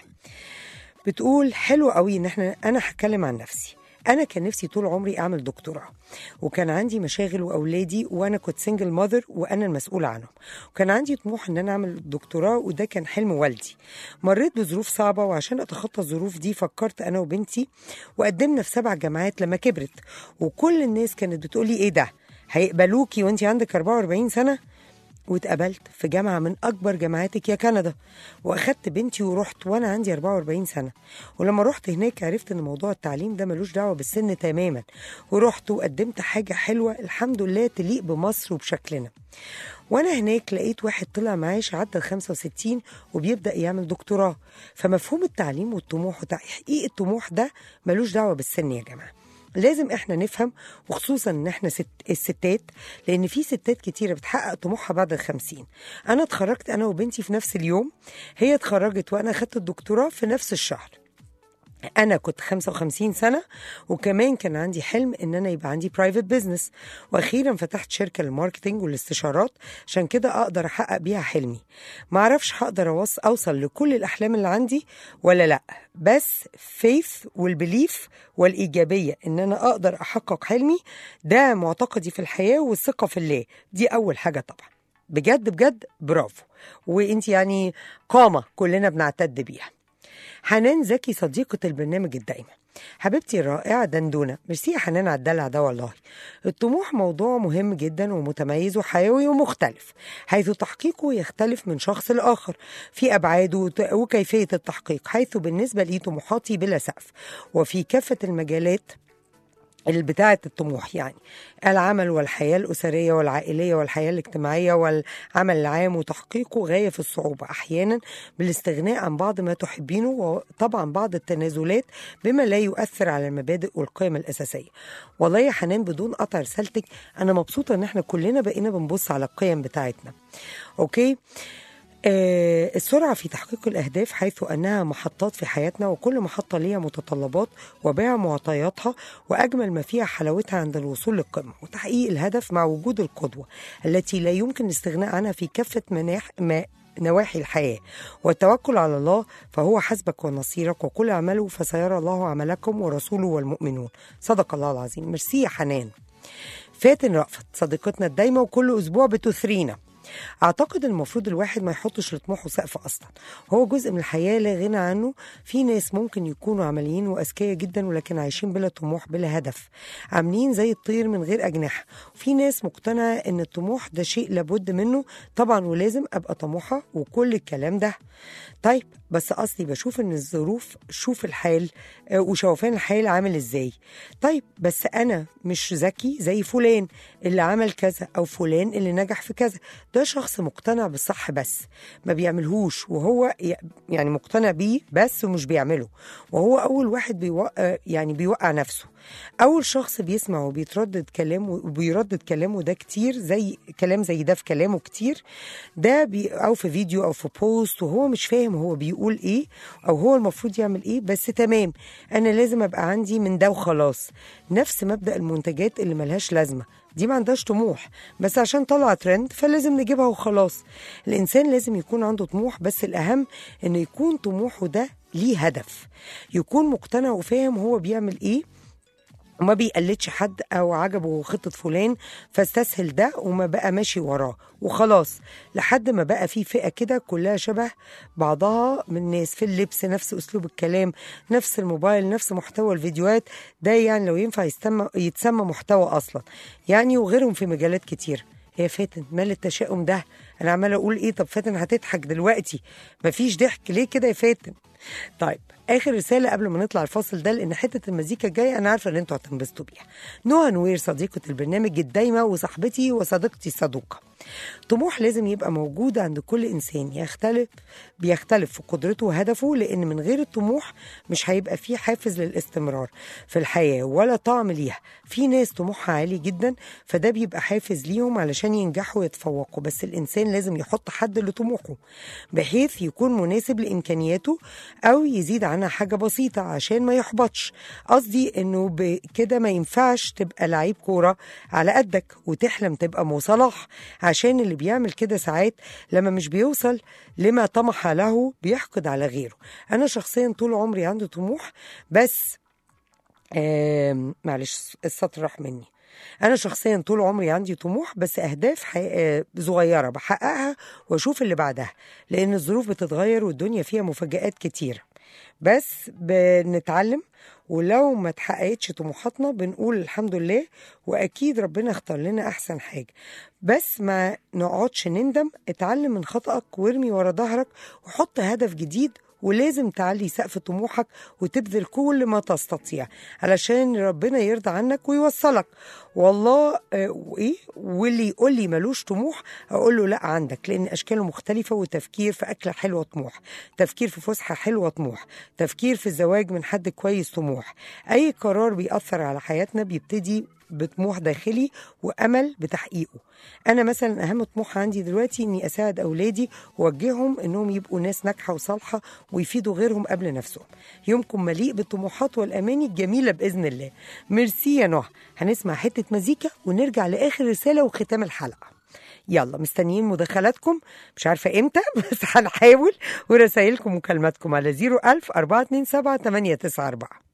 بتقول حلو قوي ان انا هتكلم عن نفسي. أنا كان نفسي طول عمري أعمل دكتوراه، وكان عندي مشاغل وأولادي، وأنا كنت سنجل ماذر وأنا المسؤولة عنهم، وكان عندي طموح إن أنا أعمل دكتوراه، وده كان حلم والدي. مريت بظروف صعبة، وعشان أتخطى الظروف دي فكرت أنا وبنتي وقدمنا في 7 جامعات لما كبرت، وكل الناس كانت بتقولي إيه ده هيقبلوكي وأنتي عندك 44 سنة؟ واتقبلت في جامعة من أكبر جامعاتك يا كندا، وأخدت بنتي ورحت وأنا عندي 44 سنة. ولما رحت هناك عرفت أن موضوع التعليم ده ملوش دعوة بالسن تماما، ورحت وقدمت حاجة حلوة الحمد لله تليق بمصر وبشكلنا. وأنا هناك لقيت واحد طلع معاش عدى 65 وبيبدأ يعمل دكتوراه. فمفهوم التعليم والطموح وتحقيق الطموح ده ملوش دعوة بالسن يا جماعة، لازم احنا نفهم، وخصوصا ان احنا الستات، لان في ستات كتيرة بتحقق طموحها بعد 50. انا اتخرجت انا وبنتي في نفس اليوم، هي اتخرجت وانا اخدت الدكتوراه في نفس الشهر. أنا كنت 55 سنة، وكمان كان عندي حلم إن أنا يبقى عندي برايفت بيزنس، وأخيرا فتحت شركة للماركتينج والاستشارات عشان كده أقدر أحقق بيها حلمي. معرفش هقدر أوصل لكل الأحلام اللي عندي ولا لأ، بس فيث والبليف والإيجابية إن أنا أقدر أحقق حلمي ده معتقدي في الحياة، والثقة في الله دي أول حاجة طبعا. بجد بجد برافو، وإنتي يعني قامة كلنا بنعتد بيها. حنان زكي صديقة البرنامج الدائمة، حبيبتي الرائعة دندونة، ميرسي يا حنان على الدلع ده والله. الطموح موضوع مهم جدا ومتميز وحيوي ومختلف، حيث تحقيقه يختلف من شخص لآخر في أبعاده وكيفية التحقيق، حيث بالنسبة لي طموحاتي بلا سقف، وفي كافة المجالات بتاعة الطموح، يعني العمل والحياة الأسرية والعائلية والحياة الاجتماعية والعمل العام، وتحقيقه غاية في الصعوبة، أحيانا بالاستغناء عن بعض ما تحبينه، وطبعا بعض التنازلات بما لا يؤثر على المبادئ والقيم الأساسية. والله يا حنان بدون قطع رسالتك أنا مبسوطة إن احنا كلنا بقينا بنبص على القيم بتاعتنا. أوكي، السرعة في تحقيق الأهداف، حيث أنها محطات في حياتنا، وكل محطة ليها متطلبات وبيع معطياتها، وأجمل ما فيها حلاوتها عند الوصول للقمة وتحقيق الهدف مع وجود القدوة التي لا يمكن الاستغناء عنها في كافة نواحي الحياة، والتوكل على الله فهو حسبك ونصيرك، وكل اعملوا فسيرى الله عملكم ورسوله والمؤمنون. صدق الله العظيم. ميرسي يا حنان. فاتن رأفت صديقتنا الدايمة وكل أسبوع بتثرينا. أعتقد المفروض الواحد ما يحطش لطموحه سقف أصلا، هو جزء من الحياة لا غنى عنه. في ناس ممكن يكونوا عمليين وأذكياء جدا ولكن عايشين بلا طموح بلا هدف، عاملين زي الطير من غير أجنحة. وفي ناس مقتنعة إن الطموح ده شيء لابد منه طبعا ولازم أبقى طموحة وكل الكلام ده. طيب بس أصلي بشوف إن الظروف، شوف الحال وشوفان الحال عامل إزاي. طيب بس أنا مش ذكي زي فلان اللي عمل كذا أو فلان اللي نجح في كذا. ده شخص مقتنع بالصح بس ما بيعملهوش، وهو يعني مقتنع بيه بس ومش بيعمله، وهو أول واحد بيوقع نفسه. أول شخص بيسمع وبيتردد كلامه ده كتير، زي كلام زي ده في كلامه كتير، ده أو في فيديو أو في بوست، وهو مش فاهم هو بيقول إيه أو هو المفروض يعمل إيه. بس تمام، أنا لازم أبقى عندي من ده وخلاص. نفس مبدأ المنتجات اللي ملهاش لازمة دي، ما عندهاش طموح بس عشان طلع ترند فلازم نجيبها وخلاص. الإنسان لازم يكون عنده طموح، بس الأهم إنه يكون طموحه ده ليه هدف، يكون مقتنع وفاهم هو بيعمل إيه وما بيقلدش حد أو عجبه خطة فلان فاستسهل ده وما بقى ماشي وراه وخلاص، لحد ما بقى في فئة كده كلها شبه بعضها من الناس في اللبس، نفس أسلوب الكلام، نفس الموبايل، نفس محتوى الفيديوهات. ده يعني لو ينفع يتسمى محتوى أصلا يعني، وغيرهم في مجالات كتير. يا فاتن مال التشاؤم ده؟ أنا عمالة أقول إيه؟ طب فاتن هتضحك دلوقتي، مفيش ضحك ليه كده يا فاتن؟ طيب اخر رساله قبل ما نطلع الفاصل ده، لان حته المزيكا الجايه انا عارفه ان انتوا هتنبسطوا بيها. نهى نوير صديقه البرنامج الدايمه وصاحبتي وصديقتي الصدوقه. طموح لازم يبقى موجود عند كل انسان، بيختلف في قدرته وهدفه، لان من غير الطموح مش هيبقى فيه حافز للاستمرار في الحياه ولا طعم ليها. في ناس طموحها عالي جدا فده بيبقى حافز ليهم علشان ينجحوا ويتفوقوا، بس الانسان لازم يحط حد لطموحه بحيث يكون مناسب لامكانياته او يزيد عنها حاجه بسيطه عشان ما يحبطش. قصدي انه بكده ما ينفعش تبقى لعيب كوره على قدك وتحلم تبقى مو صلاح، عشان اللي بيعمل كده ساعات لما مش بيوصل لما طمح له بيحقد على غيره. انا شخصيا طول عمري عندي طموح، بس معلش السطر راح مني. أنا شخصيا طول عمري عندي طموح، بس أهداف صغيرة بحققها وأشوف اللي بعدها، لأن الظروف بتتغير والدنيا فيها مفاجآت كتير. بس بنتعلم، ولو ما تحققتش طموحاتنا بنقول الحمد لله، وأكيد ربنا اختار لنا أحسن حاجة. بس ما نقعدش نندم، اتعلم من خطأك وارمي ورا ظهرك وحط هدف جديد، ولازم تعلي سقف طموحك وتبذل كل ما تستطيع علشان ربنا يرضى عنك ويوصلك. والله واللي يقول لي ملوش طموح اقول له لا عندك، لان اشكاله مختلفه، وتفكير في اكله حلوه طموح، تفكير في فسحه حلوه طموح، تفكير في الزواج من حد كويس طموح. اي قرار بيأثر على حياتنا بيبتدي بطموح داخلي وأمل بتحقيقه. أنا مثلا أهم طموح عندي دلوقتي إني أساعد أولادي ووجههم إنهم يبقوا ناس ناجحة وصالحة ويفيدوا غيرهم قبل نفسهم. يومكم مليء بالطموحات والأماني الجميلة بإذن الله. ميرسي يا نهى. هنسمع حتة مزيكا ونرجع لآخر رسالة وختام الحلقة. يلا مستنيين مداخلاتكم، مش عارفة إمتى بس هنحاول، ورسائلكم ومكالماتكم على 01000-427-894.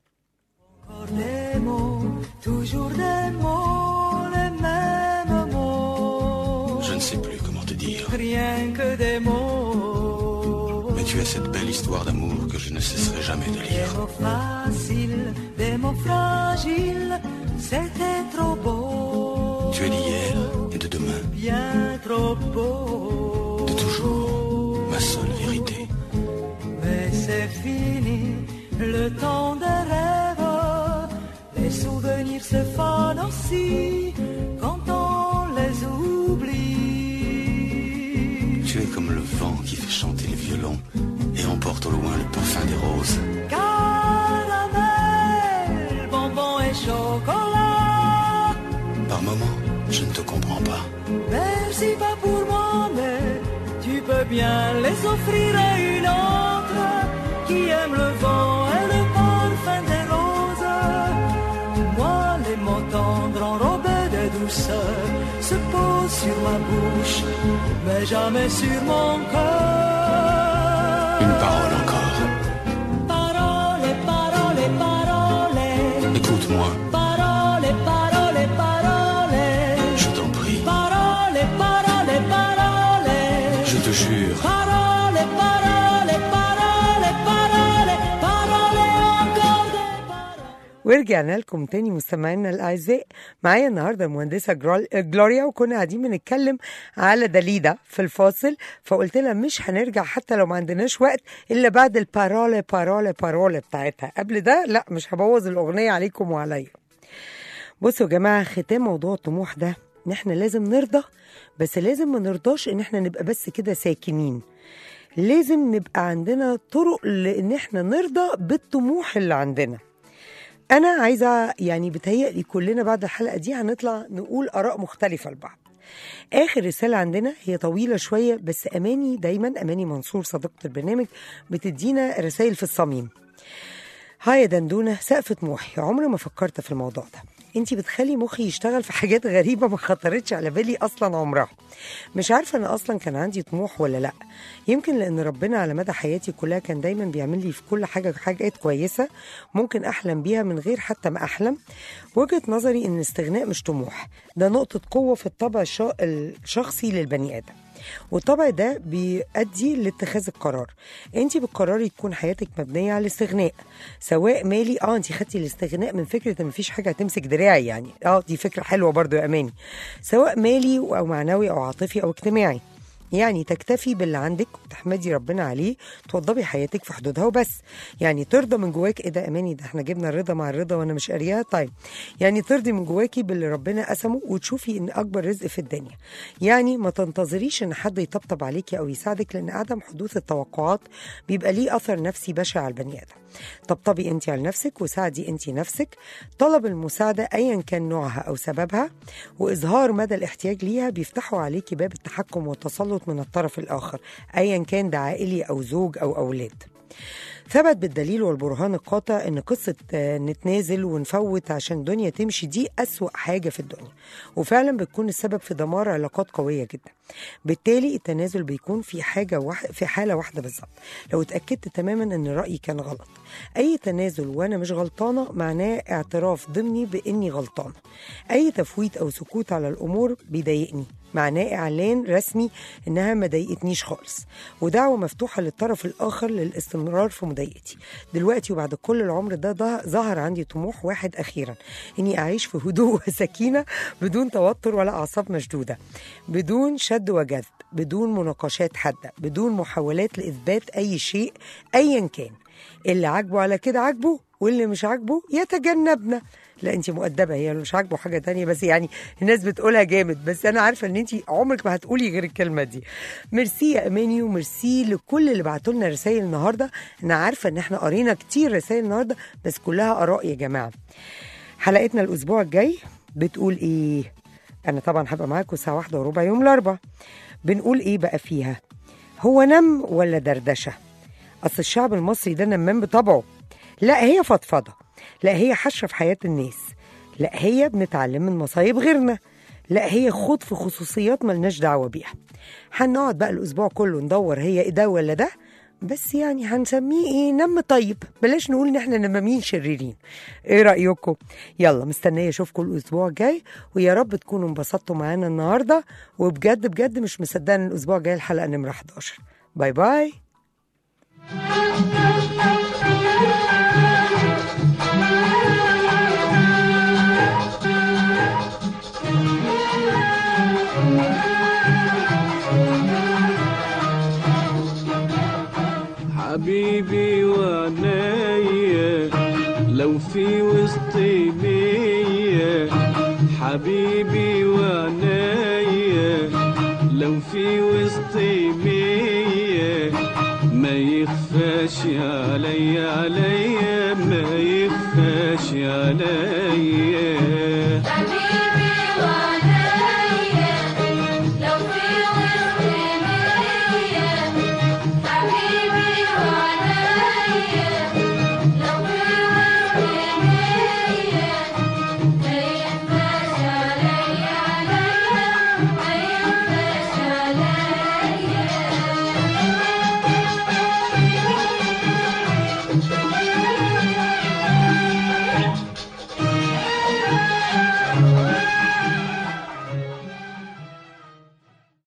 Toujours des mots, les mêmes mots. Je ne sais plus comment te dire. Rien que des mots. Mais tu as cette belle histoire d'amour que je ne cesserai jamais de lire. Des mots faciles, des mots fragiles, c'était trop beau. Tu es d'hier et de demain. Bien trop beau. De toujours, ma seule vérité. Mais c'est fini, le temps des rêves. Les souvenirs se fanent aussi quand on les oublie. Tu es comme le vent qui fait chanter le violon et emporte au loin le parfum des roses. Caramel, bonbon et chocolat. Par moments, je ne te comprends pas. Merci pas pour moi, mais tu peux bien les offrir à une autre qui aime le vent et le parfum des roses. Moi, les mots tendres enrobés de douceur se posent sur ma bouche, mais jamais sur mon cœur. Une parole encore. Parole, parole, parole. Écoute-moi. Parole, parole, parole. Je t'en prie. Parole, parole, parole. Je te jure. Parole, parole, parole, parole. Parole encore des paroles. ورجعنا لكم تاني مستمعينا الأعزاء. معايا النهاردة المهندسة جلوريا، وكنا قاعدين بنتكلم على داليدا في الفاصل، فقلت لها مش هنرجع حتى لو ما عندناش وقت إلا بعد البارولة بارولة بارولة بتاعتها. قبل ده لا، مش هبوظ الأغنية عليكم وعليا. بصوا يا جماعة، ختام موضوع الطموح ده إن احنا لازم نرضى، بس لازم ما نرضاش إن احنا نبقى بس كده ساكنين. لازم نبقى عندنا طرق لإن احنا نرضى بالطموح اللي عندنا. أنا عايزة يعني بتهيألي كلنا بعد الحلقة دي هنطلع نقول آراء مختلفة لبعض. آخر رسالة عندنا هي طويلة شوية، بس أماني دايما، أماني منصور صديقة البرنامج، بتدينا رسائل في الصميم. هاي يا دندونة، سقف طموحي عمري ما فكرت في الموضوع ده. انتي بتخلي مخي يشتغل في حاجات غريبة ما خطرتش على بالي أصلا عمرها. مش عارفة أنا أصلا كان عندي طموح ولا لأ. يمكن لأن ربنا على مدى حياتي كلها كان دايما بيعمل لي في كل حاجة حاجات كويسة ممكن أحلم بيها من غير حتى ما أحلم. وجهة نظري إن الاستغناء مش طموح، ده نقطة قوة في الطبع الشخصي للبني آدم، والطبع ده بيؤدي لاتخاذ القرار. انت بتقرري تكون حياتك مبنيه على الاستغناء، سواء مالي. انت خدتي الاستغناء من فكره ان مفيش حاجه هتمسك دراعي، يعني دي فكره حلوه برضو يا اماني، سواء مالي او معنوي او عاطفي او اجتماعي. يعني تكتفي باللي عندك وتحمدي ربنا عليه، توضبي حياتك في حدودها وبس. يعني ترضى من جواك. ايه ده اماني، ده احنا جبنا الرضا مع الرضا وانا مش قاريها. طيب يعني ترضي من جواكي باللي ربنا قسمه، وتشوفي ان اكبر رزق في الدنيا. يعني ما تنتظريش ان حد يطبطب عليكي او يساعدك، لان عدم حدوث التوقعات بيبقى ليه اثر نفسي بشع على البني ادم. طبطبي انت على نفسك وساعدي انت نفسك. طلب المساعده ايا كان نوعها او سببها واظهار مدى الاحتياج ليها بيفتحوا عليكي باب التحكم والتسلط من الطرف الآخر، أيا كان ده عائلي أو زوج أو أولاد. ثبت بالدليل والبرهان القاطع ان قصة نتنازل ونفوت عشان الدنيا تمشي دي أسوأ حاجة في الدنيا، وفعلا بتكون السبب في دمار علاقات قوية جدا. بالتالي التنازل بيكون في في حالة واحدة بالظبط، لو اتأكدت تماما ان رأيي كان غلط. اي تنازل وانا مش غلطانة معناه اعتراف ضمني باني غلطانة. اي تفويت او سكوت على الامور بيضايقني معناه إعلان رسمي إنها ما ضايقتنيش خالص، ودعوة مفتوحة للطرف الآخر للاستمرار في مضايقتي. دلوقتي وبعد كل العمر ده ظهر عندي طموح واحد أخيرا، إني أعيش في هدوء وسكينة بدون توتر ولا أعصاب مشدودة، بدون شد وجذب، بدون مناقشات حادة، بدون محاولات لإثبات أي شيء أيا كان. اللي عاجبه على كده عاجبه، واللي مش عاجبه يتجنبنا. لا انت مؤدبه، هي مش عاجبه حاجه تانية، بس يعني الناس بتقولها جامد، بس انا عارفه ان انت عمرك ما هتقولي غير الكلمه دي. ميرسي يا اماني، وميرسي لكل اللي بعتوا لنا رسائل النهارده. انا عارفه ان احنا قرينا كتير رسائل النهارده، بس كلها اراء يا جماعه. حلقتنا الاسبوع الجاي بتقول ايه؟ انا طبعا هبقى معاكم الساعه 1:15 يوم الاربعاء. بنقول ايه بقى فيها؟ هو نم ولا دردشه؟ اصل الشعب المصري ده نمام بطبعه. لا هي فضفضه، لا هي حشرة في حياة الناس، لا هي بنتعلم من مصايب غيرنا، لا هي خوض في خصوصيات ملناش دعوة بيها. هنقعد بقى الأسبوع كله ندور هي إيه ده ولا ده، بس يعني هنسميه إيه؟ نم طيب، بلاش نقول إن إحنا نمامين شريرين. إيه رأيكم؟ يلا مستنية أشوفكم الأسبوع الجاي، ويا رب تكونوا انبسطتوا معانا النهاردة، وبجد بجد مش مصدقة إن الأسبوع الجاي الحلقة نمرة 11. باي باي. حبيبي وعنايا لو في وسطي مية، حبيبي وعنايا لو في وسطي مية، ما يخفاش عليا ما يخفاش عليا.